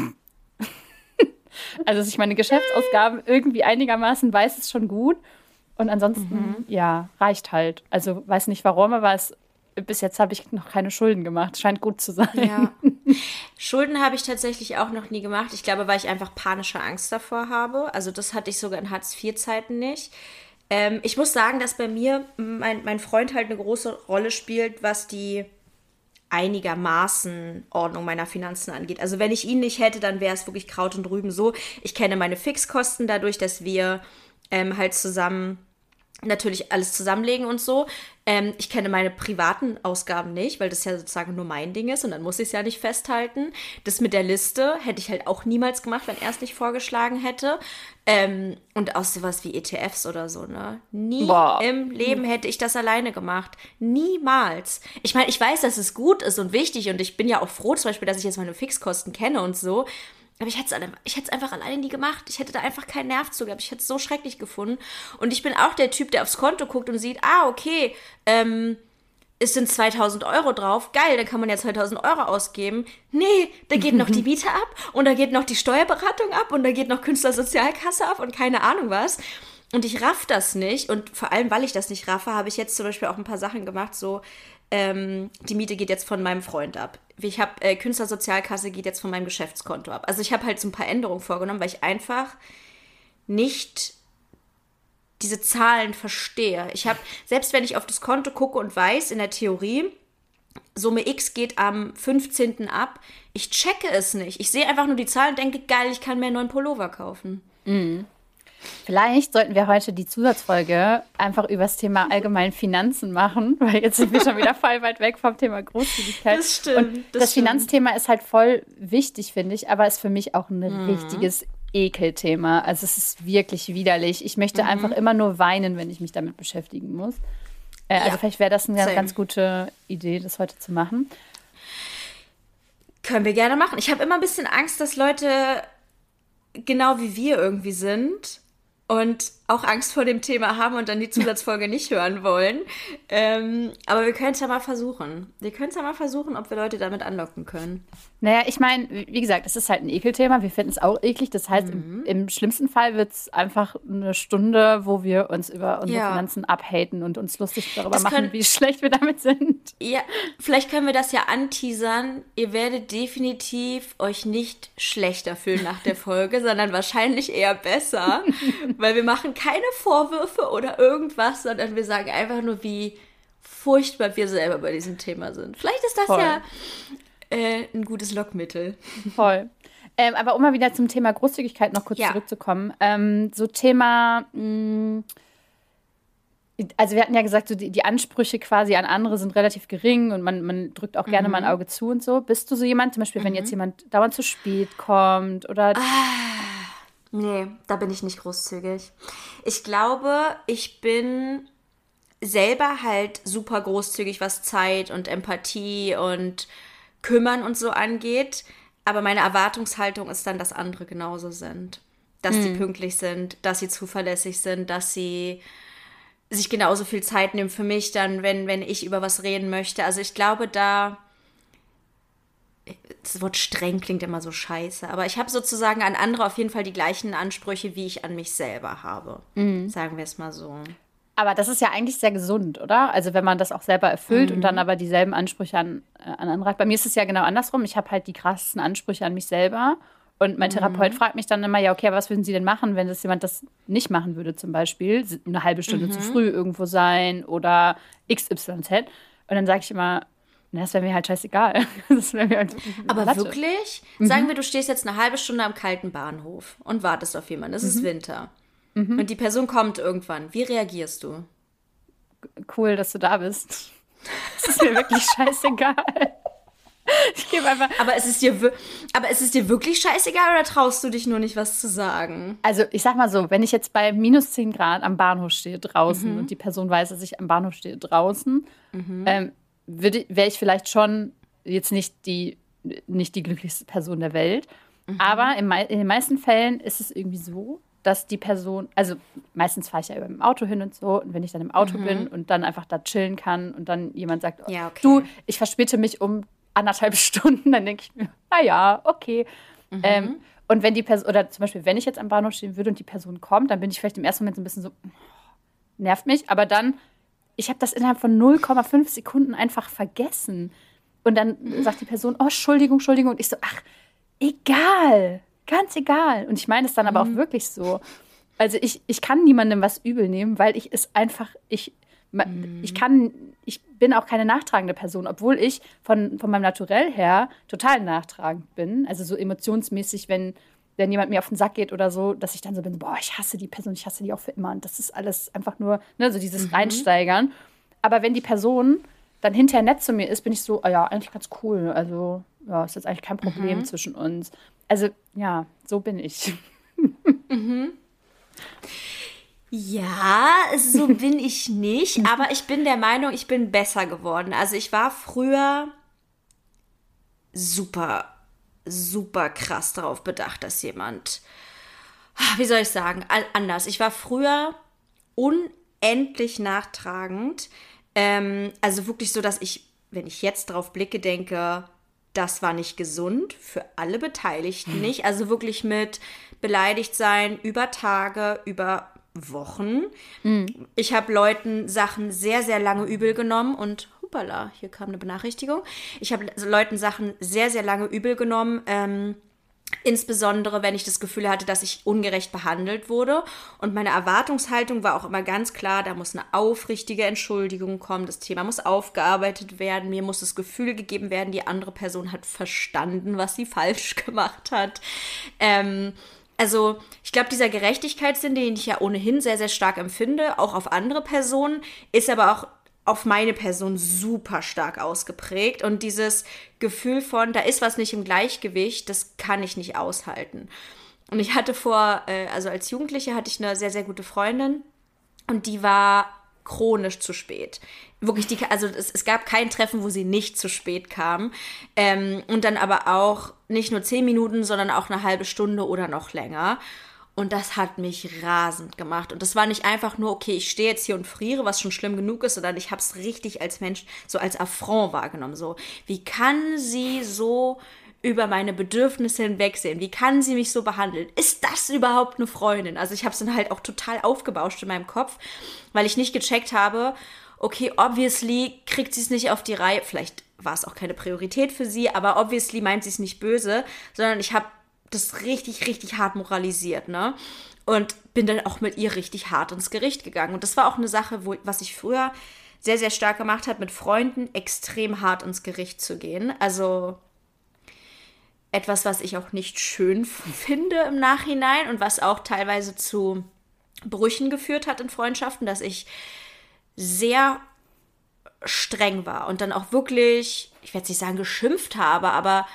Speaker 1: also, dass ich meine Geschäftsausgaben irgendwie einigermaßen weiß, ist schon gut. Und ansonsten, mhm. ja, reicht halt. Also, weiß nicht warum, aber es, bis jetzt habe ich noch keine Schulden gemacht. Scheint gut zu sein.
Speaker 2: Ja. Schulden habe ich tatsächlich auch noch nie gemacht. Ich glaube, weil ich einfach panische Angst davor habe. Also, das hatte ich sogar in Hartz vier Zeiten nicht. Ähm, ich muss sagen, dass bei mir mein, mein Freund halt eine große Rolle spielt, was die einigermaßen Ordnung meiner Finanzen angeht. Also wenn ich ihn nicht hätte, dann wäre es wirklich Kraut und Rüben so. Ich kenne meine Fixkosten dadurch, dass wir ähm, halt zusammen natürlich alles zusammenlegen und so. Ähm, ich kenne meine privaten Ausgaben nicht, weil das ja sozusagen nur mein Ding ist und dann muss ich es ja nicht festhalten. Das mit der Liste hätte ich halt auch niemals gemacht, wenn er es nicht vorgeschlagen hätte. Ähm, und auch sowas wie E T Fs oder so, ne? Nie Boah. im Leben hätte ich das alleine gemacht. Niemals. Ich meine, ich weiß, dass es gut ist und wichtig und ich bin ja auch froh zum Beispiel, dass ich jetzt meine Fixkosten kenne und so. Aber ich hätte es einfach alleine nie gemacht. Ich hätte da einfach keinen Nerv zu gehabt. Ich hätte es so schrecklich gefunden. Und ich bin auch der Typ, der aufs Konto guckt und sieht, ah, okay, ähm, es sind zweitausend Euro drauf. Geil, dann kann man ja zweitausend Euro ausgeben. Nee, da geht noch die Miete ab und da geht noch die Steuerberatung ab und da geht noch Künstlersozialkasse ab und keine Ahnung was. Und ich raff das nicht. Und vor allem, weil ich das nicht raffe, habe ich jetzt zum Beispiel auch ein paar Sachen gemacht, so ähm, die Miete geht jetzt von meinem Freund ab. Ich habe äh, Künstlersozialkasse geht jetzt von meinem Geschäftskonto ab. Also ich habe halt so ein paar Änderungen vorgenommen, weil ich einfach nicht diese Zahlen verstehe. Ich habe, selbst wenn ich auf das Konto gucke und weiß, in der Theorie, Summe X geht am fünfzehnten ab, ich checke es nicht. Ich sehe einfach nur die Zahlen und denke, geil, ich kann mir einen neuen Pullover kaufen.
Speaker 1: Mhm. Vielleicht sollten wir heute die Zusatzfolge einfach über das Thema allgemein Finanzen machen, weil jetzt sind wir schon wieder voll weit weg vom Thema Großzügigkeit.
Speaker 2: Das stimmt.
Speaker 1: Und das,
Speaker 2: das stimmt.
Speaker 1: Finanzthema ist halt voll wichtig, finde ich, aber ist für mich auch ein mhm. richtiges Ekelthema. Also es ist wirklich widerlich. Ich möchte mhm. einfach immer nur weinen, wenn ich mich damit beschäftigen muss. Äh, also ja. vielleicht wäre das eine Same. ganz gute Idee, das heute zu machen.
Speaker 2: Können wir gerne machen. Ich habe immer ein bisschen Angst, dass Leute genau wie wir irgendwie sind und auch Angst vor dem Thema haben und dann die Zusatzfolge nicht hören wollen. Ähm, aber wir können es ja mal versuchen. Wir können es ja mal versuchen, ob wir Leute damit anlocken können.
Speaker 1: Naja, ich meine, wie gesagt, es ist halt ein Ekelthema. Wir finden es auch eklig. Das heißt, mhm. im, im schlimmsten Fall wird es einfach eine Stunde, wo wir uns über unsere ja. Finanzen abhaten und uns lustig darüber das machen, können, wie schlecht wir damit sind.
Speaker 2: Ja, vielleicht können wir das ja anteasern. Ihr werdet definitiv euch nicht schlechter fühlen nach der Folge, sondern wahrscheinlich eher besser, weil wir machen keine Vorwürfe oder irgendwas, sondern wir sagen einfach nur, wie furchtbar wir selber bei diesem Thema sind. Vielleicht ist das Voll. ja äh, ein gutes Lockmittel.
Speaker 1: Voll. Ähm, aber um mal wieder zum Thema Großzügigkeit noch kurz ja. zurückzukommen. Ähm, so Thema, mh, also wir hatten ja gesagt, so die, die Ansprüche quasi an andere sind relativ gering und man, man drückt auch gerne mhm. mal ein Auge zu und so. Bist du so jemand, zum Beispiel, mhm. wenn jetzt jemand dauernd zu spät kommt oder...
Speaker 2: Ah. Nee, da bin ich nicht großzügig. Ich glaube, ich bin selber halt super großzügig, was Zeit und Empathie und Kümmern und so angeht. Aber meine Erwartungshaltung ist dann, dass andere genauso sind. Dass sie hm. pünktlich sind, dass sie zuverlässig sind, dass sie sich genauso viel Zeit nehmen für mich dann, wenn, wenn ich über was reden möchte. Also ich glaube, da... Das Wort streng klingt immer so scheiße, aber ich habe sozusagen an andere auf jeden Fall die gleichen Ansprüche, wie ich an mich selber habe. Mhm. Sagen wir es mal so.
Speaker 1: Aber das ist ja eigentlich sehr gesund, oder? Also wenn man das auch selber erfüllt mhm. und dann aber dieselben Ansprüche an, an andere hat. Bei mir ist es ja genau andersrum. Ich habe halt die krassesten Ansprüche an mich selber. Und mein mhm. Therapeut fragt mich dann immer, ja, okay, aber was würden Sie denn machen, wenn das jemand das nicht machen würde zum Beispiel? Eine halbe Stunde mhm. zu früh irgendwo sein oder X Y Z. Und dann sage ich immer, das wäre mir halt scheißegal. Das wär mir halt
Speaker 2: Aber
Speaker 1: Latte.
Speaker 2: wirklich? Mhm. Sagen wir, du stehst jetzt eine halbe Stunde am kalten Bahnhof und wartest auf jemanden. Es mhm. ist Winter. Mhm. Und die Person kommt irgendwann. Wie reagierst du?
Speaker 1: Cool, dass du da bist. Das ist mir wirklich scheißegal. Ich gebe einfach...
Speaker 2: Aber ist es dir, aber ist es dir wirklich scheißegal oder traust du dich nur nicht, was zu sagen?
Speaker 1: Also ich sag mal so, wenn ich jetzt bei minus zehn Grad am Bahnhof stehe draußen mhm. und die Person weiß, dass ich am Bahnhof stehe draußen, mhm. ähm, wäre ich vielleicht schon jetzt nicht die, nicht die glücklichste Person der Welt. Mhm. Aber in, in den meisten Fällen ist es irgendwie so, dass die Person, also meistens fahre ich ja über dem Auto hin und so, und wenn ich dann im Auto mhm. bin und dann einfach da chillen kann und dann jemand sagt, oh,
Speaker 2: ja, okay.
Speaker 1: du, ich verspäte mich um anderthalb Stunden, dann denke ich mir, na ja, okay. Mhm. Ähm, und wenn die Person, oder zum Beispiel, wenn ich jetzt am Bahnhof stehen würde und die Person kommt, dann bin ich vielleicht im ersten Moment so ein bisschen so, nervt mich, aber dann ich habe das innerhalb von null Komma fünf Sekunden einfach vergessen. Und dann sagt die Person, oh, Entschuldigung, Entschuldigung. Und ich so, ach, egal, ganz egal. Und ich meine es dann mhm. aber auch wirklich so. Also ich, ich kann niemandem was übel nehmen, weil ich es einfach, ich Mhm. Ich kann, ich bin auch keine nachtragende Person, obwohl ich von, von meinem Naturell her total nachtragend bin. Also so emotionsmäßig, wenn, wenn jemand mir auf den Sack geht oder so, dass ich dann so bin, boah, ich hasse die Person, ich hasse die auch für immer. Und das ist alles einfach nur, ne, so dieses mhm. Reinsteigern. Aber wenn die Person dann hinterher nett zu mir ist, bin ich so, oh ja, eigentlich ganz cool. Also, ja, ist jetzt eigentlich kein Problem mhm. zwischen uns. Also, ja, so bin ich.
Speaker 2: Mhm. Ja, so bin ich nicht, aber ich bin der Meinung, ich bin besser geworden. Also ich war früher super, super krass darauf bedacht, dass jemand, wie soll ich sagen, anders. Ich war früher unendlich nachtragend. Ähm, also wirklich so, dass ich, wenn ich jetzt drauf blicke, denke, das war nicht gesund für alle Beteiligten nicht. Also wirklich mit beleidigt sein über Tage, über Wochen. Mhm. Ich habe Leuten Sachen sehr, sehr lange übel genommen und hoppala, hier kam eine Benachrichtigung. Ich habe Leuten Sachen sehr, sehr lange übel genommen, ähm, insbesondere, wenn ich das Gefühl hatte, dass ich ungerecht behandelt wurde. Und meine Erwartungshaltung war auch immer ganz klar, da muss eine aufrichtige Entschuldigung kommen, das Thema muss aufgearbeitet werden, mir muss das Gefühl gegeben werden, die andere Person hat verstanden, was sie falsch gemacht hat. Ähm, also ich glaube, dieser Gerechtigkeitssinn, den ich ja ohnehin sehr, sehr stark empfinde, auch auf andere Personen, ist aber auch auf meine Person super stark ausgeprägt. Und dieses Gefühl von, da ist was nicht im Gleichgewicht, das kann ich nicht aushalten. Und ich hatte vor, äh, also als Jugendliche hatte ich eine sehr, sehr gute Freundin und die war chronisch zu spät. Wirklich, die, also es, es gab kein Treffen, wo sie nicht zu spät kam. Ähm, und dann aber auch nicht nur zehn Minuten, sondern auch eine halbe Stunde oder noch länger. Und das hat mich rasend gemacht. Und das war nicht einfach nur, okay, ich stehe jetzt hier und friere, was schon schlimm genug ist, sondern ich habe es richtig als Mensch, so als Affront wahrgenommen. So, wie kann sie so über meine Bedürfnisse hinwegsehen? Wie kann sie mich so behandeln? Ist das überhaupt eine Freundin? Also ich habe es dann halt auch total aufgebauscht in meinem Kopf, weil ich nicht gecheckt habe, okay, obviously kriegt sie es nicht auf die Reihe. Vielleicht war es auch keine Priorität für sie, aber obviously meint sie es nicht böse, sondern ich habe das richtig, richtig hart moralisiert, ne? Und bin dann auch mit ihr richtig hart ins Gericht gegangen. Und das war auch eine Sache, wo, was ich früher sehr, sehr stark gemacht habe, mit Freunden extrem hart ins Gericht zu gehen. Also etwas, was ich auch nicht schön finde im Nachhinein und was auch teilweise zu Brüchen geführt hat in Freundschaften, dass ich sehr streng war und dann auch wirklich, ich werde jetzt nicht sagen geschimpft habe, aber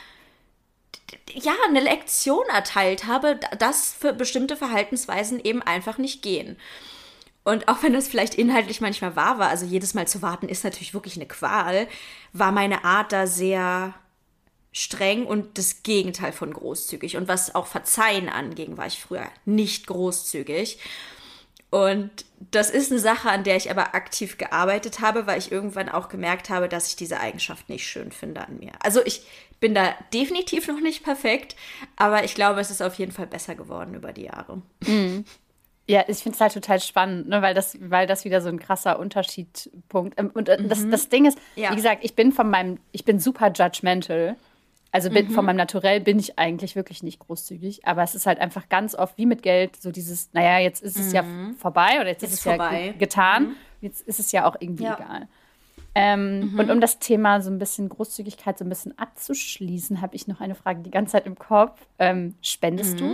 Speaker 2: ja, eine Lektion erteilt habe, dass für bestimmte Verhaltensweisen eben einfach nicht gehen. Und auch wenn das vielleicht inhaltlich manchmal wahr war, also jedes Mal zu warten ist natürlich wirklich eine Qual, war meine Art da sehr streng und das Gegenteil von großzügig. Und was auch Verzeihen anging, war ich früher nicht großzügig. Und das ist eine Sache, an der ich aber aktiv gearbeitet habe, weil ich irgendwann auch gemerkt habe, dass ich diese Eigenschaft nicht schön finde an mir. Also ich bin da definitiv noch nicht perfekt, aber ich glaube, es ist auf jeden Fall besser geworden über die Jahre.
Speaker 1: Mhm. Ja, ich finde es halt total spannend, ne, weil das, weil das wieder so ein krasser Unterschiedpunkt. Und mhm. das, das Ding ist, ja. wie gesagt, ich bin von meinem, ich bin super judgmental. Also bin, mhm. von meinem Naturell bin ich eigentlich wirklich nicht großzügig, aber es ist halt einfach ganz oft wie mit Geld so dieses, naja, jetzt ist es mhm. ja vorbei oder jetzt, jetzt ist es vorbei. ja getan, mhm. jetzt ist es ja auch irgendwie ja. egal. Ähm, mhm. Und um das Thema so ein bisschen Großzügigkeit so ein bisschen abzuschließen, habe ich noch eine Frage die ganze Zeit im Kopf. Ähm, spendest mhm. du?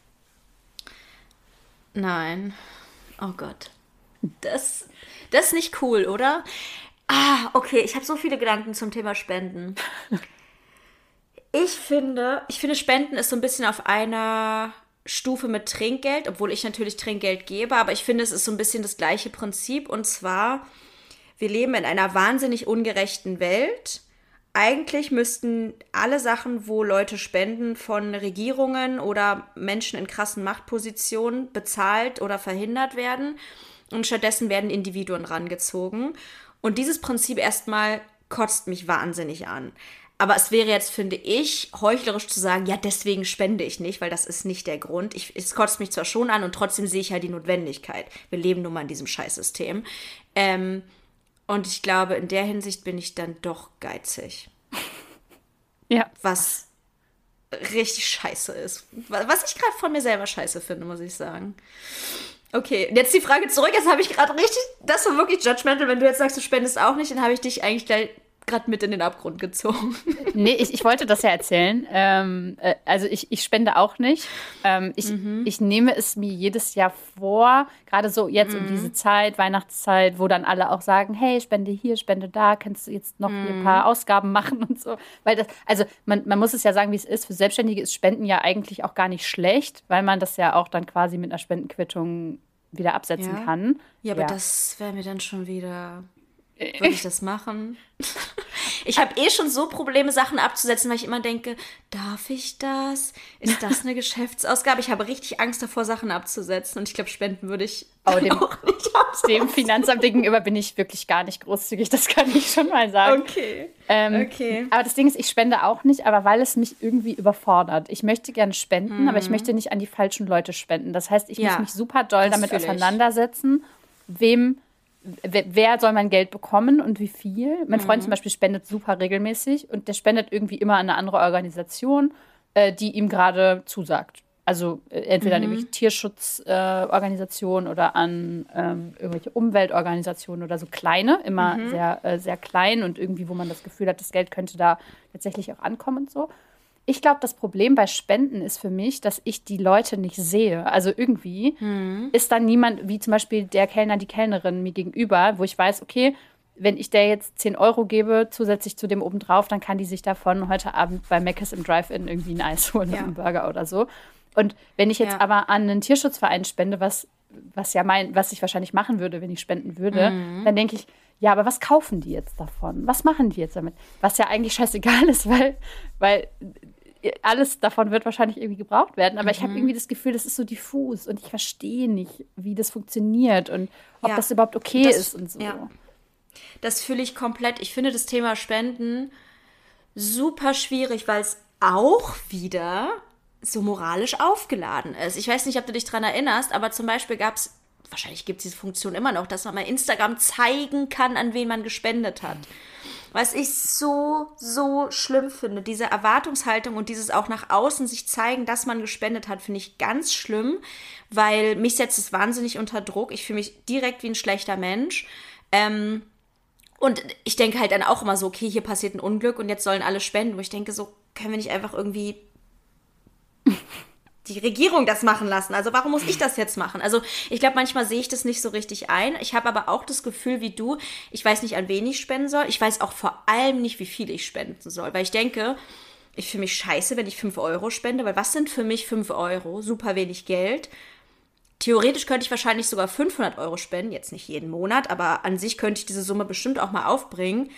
Speaker 2: Nein. Oh Gott. Das, das ist nicht cool, oder? Ah, okay, ich habe so viele Gedanken zum Thema Spenden. Ich finde, ich finde, Spenden ist so ein bisschen auf einer Stufe mit Trinkgeld, obwohl ich natürlich Trinkgeld gebe, aber ich finde, es ist so ein bisschen das gleiche Prinzip. Und zwar, wir leben in einer wahnsinnig ungerechten Welt. Eigentlich müssten alle Sachen, wo Leute spenden, von Regierungen oder Menschen in krassen Machtpositionen bezahlt oder verhindert werden. Und stattdessen werden Individuen rangezogen. Und dieses Prinzip erstmal kotzt mich wahnsinnig an. Aber es wäre jetzt, finde ich, heuchlerisch zu sagen, ja, deswegen spende ich nicht, weil das ist nicht der Grund. Ich, es kotzt mich zwar schon an und trotzdem sehe ich ja die Notwendigkeit. Wir leben nun mal in diesem Scheißsystem. Ähm, und ich glaube, in der Hinsicht bin ich dann doch geizig.
Speaker 1: Ja.
Speaker 2: Was richtig scheiße ist. Was ich gerade von mir selber scheiße finde, muss ich sagen. Okay, jetzt die Frage zurück. Jetzt habe ich gerade richtig, das war wirklich judgmental. Wenn du jetzt sagst, du spendest auch nicht, dann habe ich dich eigentlich gleich gerade mit in den Abgrund gezogen.
Speaker 1: Nee, ich, ich wollte das ja erzählen. Ähm, äh, also ich, ich spende auch nicht. Ähm, ich, mhm. ich nehme es mir jedes Jahr vor, gerade so jetzt mhm. um diese Zeit, Weihnachtszeit, wo dann alle auch sagen, hey, spende hier, spende da, kannst du jetzt noch mhm. hier ein paar Ausgaben machen und so. Weil das, also man, man muss es ja sagen, wie es ist. Für Selbstständige ist Spenden ja eigentlich auch gar nicht schlecht, weil man das ja auch dann quasi mit einer Spendenquittung wieder absetzen
Speaker 2: ja.
Speaker 1: kann.
Speaker 2: Ja, aber ja. das wäre mir dann schon wieder... Würde ich das machen? Ich habe eh schon so Probleme, Sachen abzusetzen, weil ich immer denke, darf ich das? Ist das eine Geschäftsausgabe? Ich habe richtig Angst davor, Sachen abzusetzen. Und ich glaube, spenden würde ich
Speaker 1: oh, dem,
Speaker 2: auch nicht absetzen.
Speaker 1: Dem Finanzamt gegenüber bin ich wirklich gar nicht großzügig. Das kann ich schon mal sagen.
Speaker 2: Okay.
Speaker 1: Ähm,
Speaker 2: okay.
Speaker 1: Aber das Ding ist, ich spende auch nicht, aber weil es mich irgendwie überfordert. Ich möchte gerne spenden, mhm. aber ich möchte nicht an die falschen Leute spenden. Das heißt, ich ja, muss mich super doll damit auseinandersetzen, wem... Wer soll mein Geld bekommen und wie viel? Mein Freund mhm. zum Beispiel spendet super regelmäßig und der spendet irgendwie immer an eine andere Organisation, äh, die ihm gerade zusagt. Also äh, entweder mhm. an irgendwelche Tierschutzorganisationen äh, oder an ähm, irgendwelche Umweltorganisationen oder so kleine, immer mhm. sehr, äh, sehr klein und irgendwie, wo man das Gefühl hat, das Geld könnte da tatsächlich auch ankommen und so. Ich glaube, das Problem bei Spenden ist für mich, dass ich die Leute nicht sehe. Also irgendwie hm. ist dann niemand, wie zum Beispiel der Kellner, die Kellnerin mir gegenüber, wo ich weiß, okay, wenn ich der jetzt zehn Euro gebe, zusätzlich zu dem obendrauf, dann kann die sich davon heute Abend bei Mc's im Drive-In irgendwie ein Eis holen ja. oder einen Burger oder so. Und wenn ich jetzt ja. aber an einen Tierschutzverein spende, was, was ja mein, was ich wahrscheinlich machen würde, wenn ich spenden würde, mhm. dann denke ich, ja, aber was kaufen die jetzt davon? Was machen die jetzt damit? Was ja eigentlich scheißegal ist, weil, weil alles davon wird wahrscheinlich irgendwie gebraucht werden. Aber mhm. ich habe irgendwie das Gefühl, das ist so diffus und ich verstehe nicht, wie das funktioniert und ob ja, das überhaupt okay das, ist und so.
Speaker 2: Ja. Das fühle ich komplett. Ich finde das Thema Spenden super schwierig, weil es auch wieder so moralisch aufgeladen ist. Ich weiß nicht, ob du dich daran erinnerst, aber zum Beispiel gab es, wahrscheinlich gibt es diese Funktion immer noch, dass man bei Instagram zeigen kann, an wen man gespendet hat. Was ich so, so schlimm finde, diese Erwartungshaltung und dieses auch nach außen sich zeigen, dass man gespendet hat, finde ich ganz schlimm, weil mich setzt es wahnsinnig unter Druck. Ich fühle mich direkt wie ein schlechter Mensch. Ähm, und ich denke halt dann auch immer so, okay, hier passiert ein Unglück und jetzt sollen alle spenden. Wo ich denke, so können wir nicht einfach irgendwie die Regierung das machen lassen. Also warum muss ich das jetzt machen? Also ich glaube, manchmal sehe ich das nicht so richtig ein. Ich habe aber auch das Gefühl wie du, ich weiß nicht, an wen ich spenden soll. Ich weiß auch vor allem nicht, wie viel ich spenden soll. Weil ich denke, ich fühle mich scheiße, wenn ich fünf Euro spende. Weil was sind für mich fünf Euro? Super wenig Geld. Theoretisch könnte ich wahrscheinlich sogar fünfhundert Euro spenden. Jetzt nicht jeden Monat, aber an sich könnte ich diese Summe bestimmt auch mal aufbringen.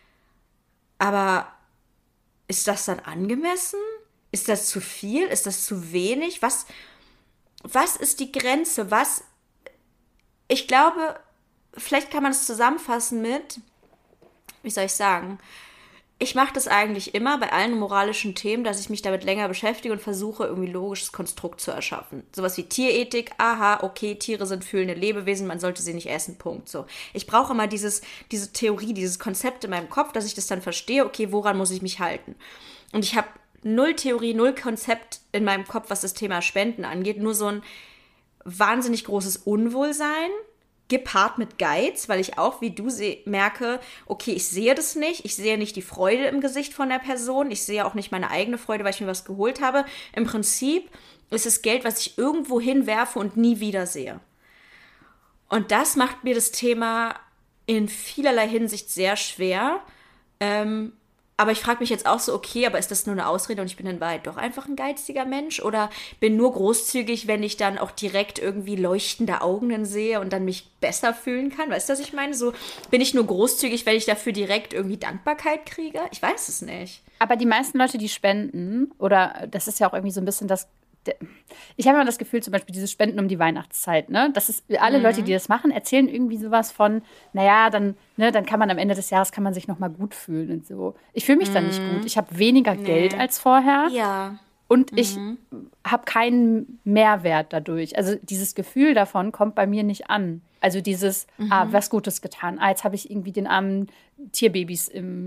Speaker 2: Aber ist das dann angemessen? Ist das zu viel? Ist das zu wenig? Was, was ist die Grenze? Was? Ich glaube, vielleicht kann man es zusammenfassen mit, wie soll ich sagen, ich mache das eigentlich immer bei allen moralischen Themen, dass ich mich damit länger beschäftige und versuche, irgendwie ein logisches Konstrukt zu erschaffen. Sowas wie Tierethik, aha, okay, Tiere sind fühlende Lebewesen, man sollte sie nicht essen, Punkt. So. Ich brauche immer dieses, diese Theorie, dieses Konzept in meinem Kopf, dass ich das dann verstehe, okay, woran muss ich mich halten? Und ich habe null Theorie, null Konzept in meinem Kopf, was das Thema Spenden angeht. Nur so ein wahnsinnig großes Unwohlsein, gepaart mit Geiz, weil ich auch, wie du se- merke, okay, ich sehe das nicht. Ich sehe nicht die Freude im Gesicht von der Person. Ich sehe auch nicht meine eigene Freude, weil ich mir was geholt habe. Im Prinzip ist es Geld, was ich irgendwo hinwerfe und nie wieder sehe. Und das macht mir das Thema in vielerlei Hinsicht sehr schwer. Ähm, Aber ich frage mich jetzt auch so, okay, aber ist das nur eine Ausrede und ich bin in Wahrheit doch einfach ein geiziger Mensch? Oder bin nur großzügig, wenn ich dann auch direkt irgendwie leuchtende Augen sehe und dann mich besser fühlen kann? Weißt du, was ich meine? So, bin ich nur großzügig, wenn ich dafür direkt irgendwie Dankbarkeit kriege? Ich weiß es nicht.
Speaker 1: Aber die meisten Leute, die spenden, oder das ist ja auch irgendwie so ein bisschen das, ich habe immer das Gefühl, zum Beispiel dieses Spenden um die Weihnachtszeit, ne? Das ist, alle mhm. Leute, die das machen, erzählen irgendwie sowas von, naja, dann, ne, dann kann man am Ende des Jahres kann man sich noch mal gut fühlen und so. Ich fühle mich mhm. dann nicht gut. Ich habe weniger nee. Geld als vorher.
Speaker 2: Ja.
Speaker 1: Und
Speaker 2: mhm.
Speaker 1: ich habe keinen Mehrwert dadurch. Also dieses Gefühl davon kommt bei mir nicht an. Also dieses, mhm. ah, was Gutes getan. Ah, jetzt habe ich irgendwie den armen Tierbabys im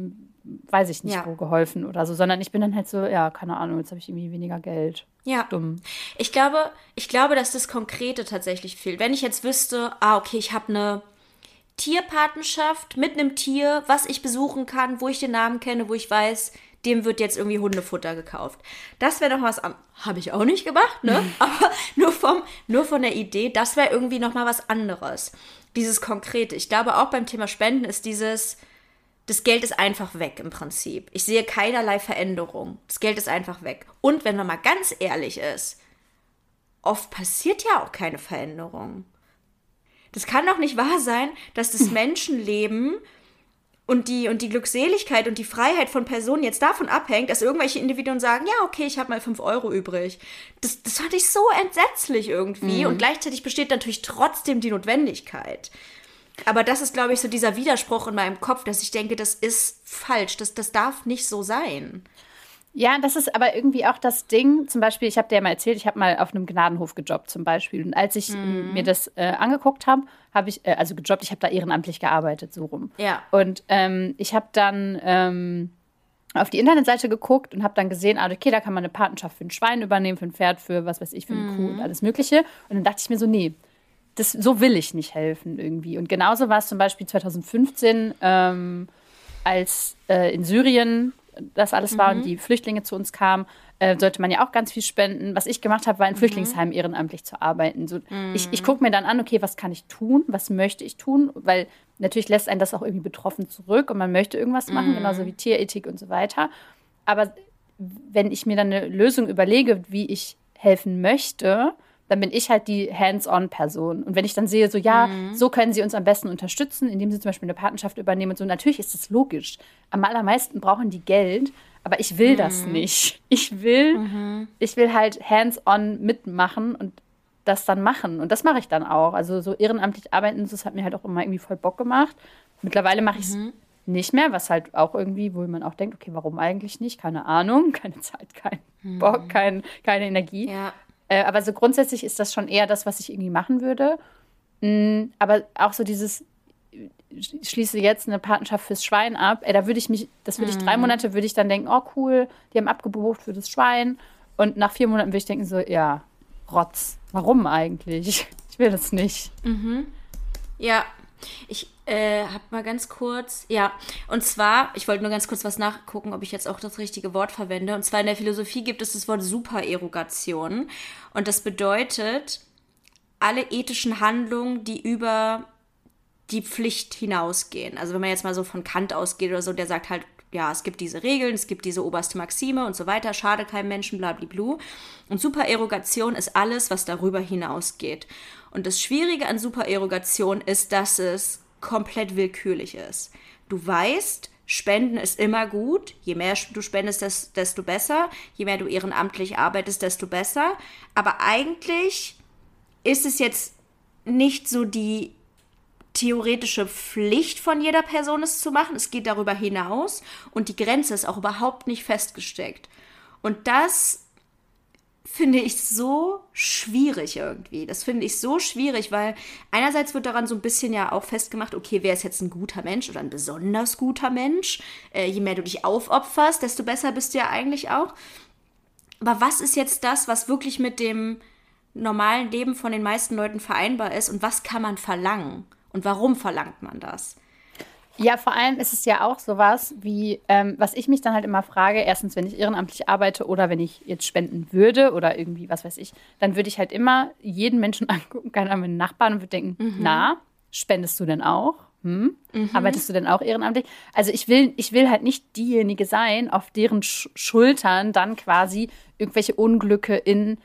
Speaker 1: weiß ich nicht,
Speaker 2: Ja.
Speaker 1: wo geholfen oder so, sondern ich bin dann halt so, ja, keine Ahnung, jetzt habe ich irgendwie weniger Geld.
Speaker 2: Ja.
Speaker 1: Dumm.
Speaker 2: Ich glaube, ich glaube, dass das Konkrete tatsächlich fehlt. Wenn ich jetzt wüsste, ah, okay, ich habe eine Tierpatenschaft mit einem Tier, was ich besuchen kann, wo ich den Namen kenne, wo ich weiß, dem wird jetzt irgendwie Hundefutter gekauft. Das wäre noch was, am- habe ich auch nicht gemacht, ne? Aber nur, vom, nur von der Idee, das wäre irgendwie noch mal was anderes. Dieses Konkrete. Ich glaube, auch beim Thema Spenden ist dieses, das Geld ist einfach weg im Prinzip. Ich sehe keinerlei Veränderung. Das Geld ist einfach weg. Und wenn man mal ganz ehrlich ist, oft passiert ja auch keine Veränderung. Das kann doch nicht wahr sein, dass das Menschenleben und die, und die Glückseligkeit und die Freiheit von Personen jetzt davon abhängt, dass irgendwelche Individuen sagen, ja, okay, ich habe mal fünf Euro übrig. Das, das fand ich so entsetzlich irgendwie. Mhm. Und gleichzeitig besteht natürlich trotzdem die Notwendigkeit. Aber das ist, glaube ich, so dieser Widerspruch in meinem Kopf, dass ich denke, das ist falsch. Das, das darf nicht so sein.
Speaker 1: Ja, das ist aber irgendwie auch das Ding, zum Beispiel, ich habe dir ja mal erzählt, ich habe mal auf einem Gnadenhof gejobbt zum Beispiel. Und als ich mhm. mir das äh, angeguckt habe, habe ich, äh, also gejobbt, ich habe da ehrenamtlich gearbeitet, so rum.
Speaker 2: Ja.
Speaker 1: Und ähm, ich habe dann ähm, auf die Internetseite geguckt und habe dann gesehen, ah, okay, da kann man eine Patenschaft für ein Schwein übernehmen, für ein Pferd, für was weiß ich, für eine mhm. Kuh und alles Mögliche. Und dann dachte ich mir so, nee, das, so will ich nicht helfen irgendwie. Und genauso war es zum Beispiel zwanzig fünfzehn, ähm, als äh, in Syrien das alles war mhm. und die Flüchtlinge zu uns kamen, äh, sollte man ja auch ganz viel spenden. Was ich gemacht habe, war in mhm. Flüchtlingsheimen ehrenamtlich zu arbeiten. So, mhm. Ich, ich gucke mir dann an, okay, was kann ich tun? Was möchte ich tun? Weil natürlich lässt einen das auch irgendwie betroffen zurück und man möchte irgendwas machen, mhm. genauso wie Tierethik und so weiter. Aber wenn ich mir dann eine Lösung überlege, wie ich helfen möchte, dann bin ich halt die Hands-on-Person. Und wenn ich dann sehe, so ja, mhm. so können sie uns am besten unterstützen, indem sie zum Beispiel eine Patenschaft übernehmen und so, natürlich ist das logisch. Am allermeisten brauchen die Geld, aber ich will mhm. das nicht. Ich will, mhm. ich will halt hands-on mitmachen und das dann machen. Und das mache ich dann auch. Also so ehrenamtlich arbeiten, das hat mir halt auch immer irgendwie voll Bock gemacht. Mittlerweile mache ich es mhm. nicht mehr, was halt auch irgendwie, wo man auch denkt, okay, warum eigentlich nicht? Keine Ahnung, keine Zeit, kein mhm. Bock, kein, keine Energie.
Speaker 2: Ja.
Speaker 1: Äh, aber so grundsätzlich ist das schon eher das, was ich irgendwie machen würde. Mm, aber auch so dieses, ich schließe jetzt eine Patenschaft fürs Schwein ab. Ey, da würde ich mich, das würde ich drei Monate, würde ich dann denken, oh cool, die haben abgebucht für das Schwein. Und nach vier Monaten würde ich denken so, ja, Rotz. Warum eigentlich? Ich will das nicht.
Speaker 2: Mhm. Ja, ich äh, habe mal ganz kurz, ja, und zwar, ich wollte nur ganz kurz was nachgucken, ob ich jetzt auch das richtige Wort verwende. Und zwar in der Philosophie gibt es das Wort Supererogation. Und das bedeutet, alle ethischen Handlungen, die über die Pflicht hinausgehen. Also wenn man jetzt mal so von Kant ausgeht oder so, der sagt halt, ja, es gibt diese Regeln, es gibt diese oberste Maxime und so weiter, schade keinem Menschen, blablabla. Und Supererogation ist alles, was darüber hinausgeht. Und das Schwierige an Supererogation ist, dass es komplett willkürlich ist. Du weißt, Spenden ist immer gut. Je mehr du spendest, desto besser. Je mehr du ehrenamtlich arbeitest, desto besser. Aber eigentlich ist es jetzt nicht so die theoretische Pflicht von jeder Person, es zu machen. Es geht darüber hinaus und die Grenze ist auch überhaupt nicht festgesteckt. Und das finde ich so schwierig irgendwie. Das finde ich so schwierig, weil einerseits wird daran so ein bisschen ja auch festgemacht, okay, wer ist jetzt ein guter Mensch oder ein besonders guter Mensch? Äh, je mehr du dich aufopferst, desto besser bist du ja eigentlich auch. Aber was ist jetzt das, was wirklich mit dem normalen Leben von den meisten Leuten vereinbar ist und was kann man verlangen? Und warum verlangt man das?
Speaker 1: Ja, vor allem ist es ja auch sowas wie, ähm, was ich mich dann halt immer frage, erstens, wenn ich ehrenamtlich arbeite oder wenn ich jetzt spenden würde oder irgendwie, was weiß ich, dann würde ich halt immer jeden Menschen angucken, keinen meinen Nachbarn und würde denken, mhm. na, spendest du denn auch? Hm? Mhm. Arbeitest du denn auch ehrenamtlich? Also ich will, ich will halt nicht diejenige sein, auf deren Sch- Schultern dann quasi irgendwelche Unglücke in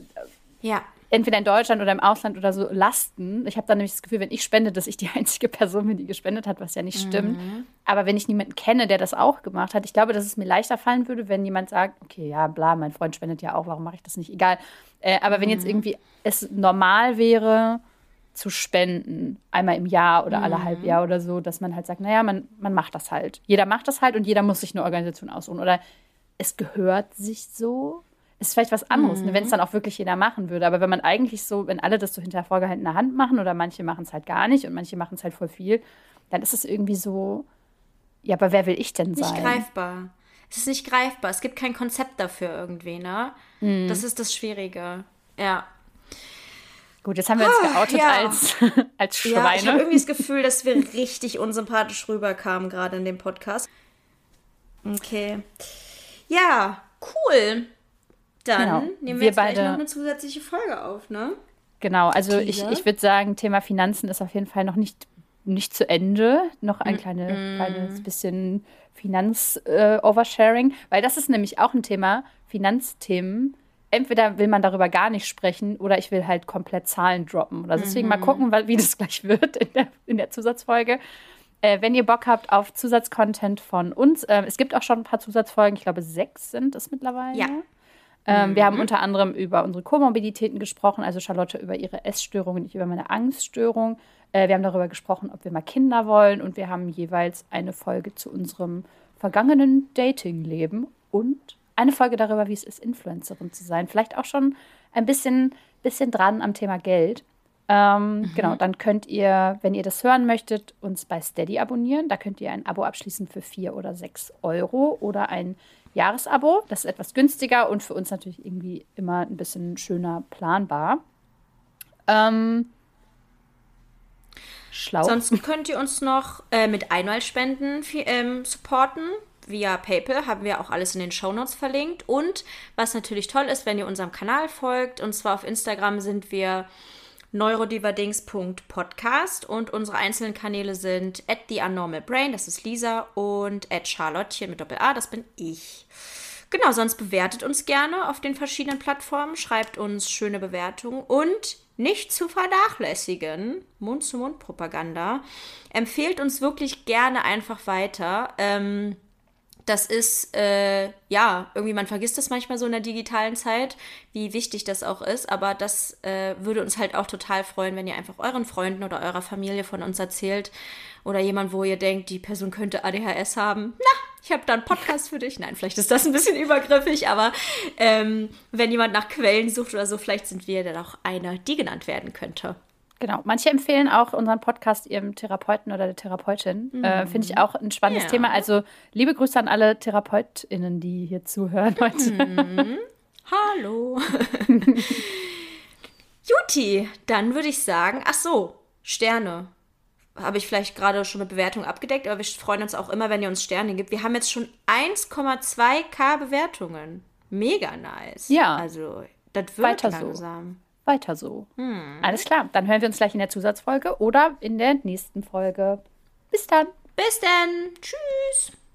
Speaker 2: ja.
Speaker 1: entweder in Deutschland oder im Ausland oder so lasten. Ich habe dann nämlich das Gefühl, wenn ich spende, dass ich die einzige Person bin, die gespendet hat, was ja nicht stimmt. Mhm. Aber wenn ich niemanden kenne, der das auch gemacht hat, ich glaube, dass es mir leichter fallen würde, wenn jemand sagt, okay, ja, bla, mein Freund spendet ja auch, warum mache ich das nicht? Egal. Äh, aber mhm. wenn jetzt irgendwie es normal wäre, zu spenden, einmal im Jahr oder mhm. alle halb Jahr oder so, dass man halt sagt, naja, man, man macht das halt. Jeder macht das halt und jeder muss sich eine Organisation aussuchen. Oder es gehört sich so. Ist vielleicht was anderes, mhm. wenn es dann auch wirklich jeder machen würde. Aber wenn man eigentlich so, wenn alle das so hinter vorgehaltener Hand machen oder manche machen es halt gar nicht und manche machen es halt voll viel, dann ist es irgendwie so, Ja, aber wer will ich denn
Speaker 2: Nicht
Speaker 1: sein?
Speaker 2: greifbar. Es ist nicht greifbar. Es gibt kein Konzept dafür irgendwie, ne?
Speaker 1: Mhm.
Speaker 2: Das ist das Schwierige. Ja.
Speaker 1: Gut, jetzt haben wir uns geoutet
Speaker 2: ja.
Speaker 1: als, als Schweine.
Speaker 2: Ja, ich habe irgendwie das Gefühl, dass wir richtig unsympathisch rüberkamen gerade in dem Podcast. Okay. Ja, cool. Dann
Speaker 1: Genau.
Speaker 2: nehmen wir,
Speaker 1: Wir
Speaker 2: jetzt gleich
Speaker 1: beide-
Speaker 2: noch eine zusätzliche Folge auf, ne?
Speaker 1: Genau, also ich,
Speaker 2: Teaser.
Speaker 1: ich würde sagen, Thema Finanzen ist auf jeden Fall noch nicht, nicht zu Ende. Noch ein kleine, kleines bisschen Finanz-Oversharing, weil das ist nämlich auch ein Thema, Finanzthemen. Entweder will man darüber gar nicht sprechen oder ich will halt komplett Zahlen droppen. Oder deswegen mal gucken, wa- wie das gleich wird in der, in der Zusatzfolge. Äh, wenn ihr Bock habt auf Zusatzcontent von uns, ähm, es gibt auch schon ein paar Zusatzfolgen, ich glaube sechs sind es mittlerweile.
Speaker 2: Ja.
Speaker 1: Ähm, Wir haben unter anderem über unsere Komorbiditäten gesprochen, also Charlotte über ihre Essstörung und ich über meine Angststörung. Äh, wir haben darüber gesprochen, ob wir mal Kinder wollen und wir haben jeweils eine Folge zu unserem vergangenen Datingleben und eine Folge darüber, wie es ist, Influencerin zu sein. Vielleicht auch schon ein bisschen, bisschen dran am Thema Geld. Ähm, Genau, dann könnt ihr, wenn ihr das hören möchtet, uns bei Steady abonnieren. Da könnt ihr ein Abo abschließen für vier oder sechs Euro oder ein Jahresabo. Das ist etwas günstiger und für uns natürlich irgendwie immer ein bisschen schöner planbar. Ähm, schlau.
Speaker 2: Sonst könnt ihr uns noch äh, mit Einmalspenden fi- ähm, supporten. Via PayPal haben wir auch alles in den Shownotes verlinkt. Und was natürlich toll ist, wenn ihr unserem Kanal folgt, und zwar auf Instagram sind wir neurodiverdings punkt podcast und unsere einzelnen Kanäle sind at the unnormal brain, das ist Lisa, und at Charlottchen mit Doppel A, das bin ich. Genau, sonst bewertet uns gerne auf den verschiedenen Plattformen, schreibt uns schöne Bewertungen und nicht zu vernachlässigen, Mund-zu-Mund-Propaganda, empfehlt uns wirklich gerne einfach weiter. Ähm, das ist, äh, ja, irgendwie, man vergisst das manchmal so in der digitalen Zeit, wie wichtig das auch ist, aber das äh, würde uns halt auch total freuen, wenn ihr einfach euren Freunden oder eurer Familie von uns erzählt oder jemand, wo ihr denkt, die Person könnte A D H S haben. Na, ich habe da einen Podcast für dich. Nein, vielleicht ist das ein bisschen übergriffig, aber ähm, wenn jemand nach Quellen sucht oder so, vielleicht sind wir dann auch eine, die genannt werden könnte.
Speaker 1: Genau. Manche empfehlen auch unseren Podcast ihrem Therapeuten oder der Therapeutin. Mhm. Äh, Finde ich auch ein spannendes
Speaker 2: Ja.
Speaker 1: Thema. Also liebe Grüße an alle TherapeutInnen, die hier zuhören heute.
Speaker 2: Mhm. Hallo. Juti, dann würde ich sagen, ach so, Sterne. Habe ich vielleicht gerade schon mit Bewertung abgedeckt, aber wir freuen uns auch immer, wenn ihr uns Sterne gibt. Wir haben jetzt schon eins Komma zwei K Bewertungen. Mega nice.
Speaker 1: Ja.
Speaker 2: Also, das wird
Speaker 1: Weiter so.
Speaker 2: langsam.
Speaker 1: Weiter so.
Speaker 2: Hm.
Speaker 1: Alles klar. Dann hören wir uns gleich in der Zusatzfolge oder in der nächsten Folge. Bis dann.
Speaker 2: Bis dann. Tschüss.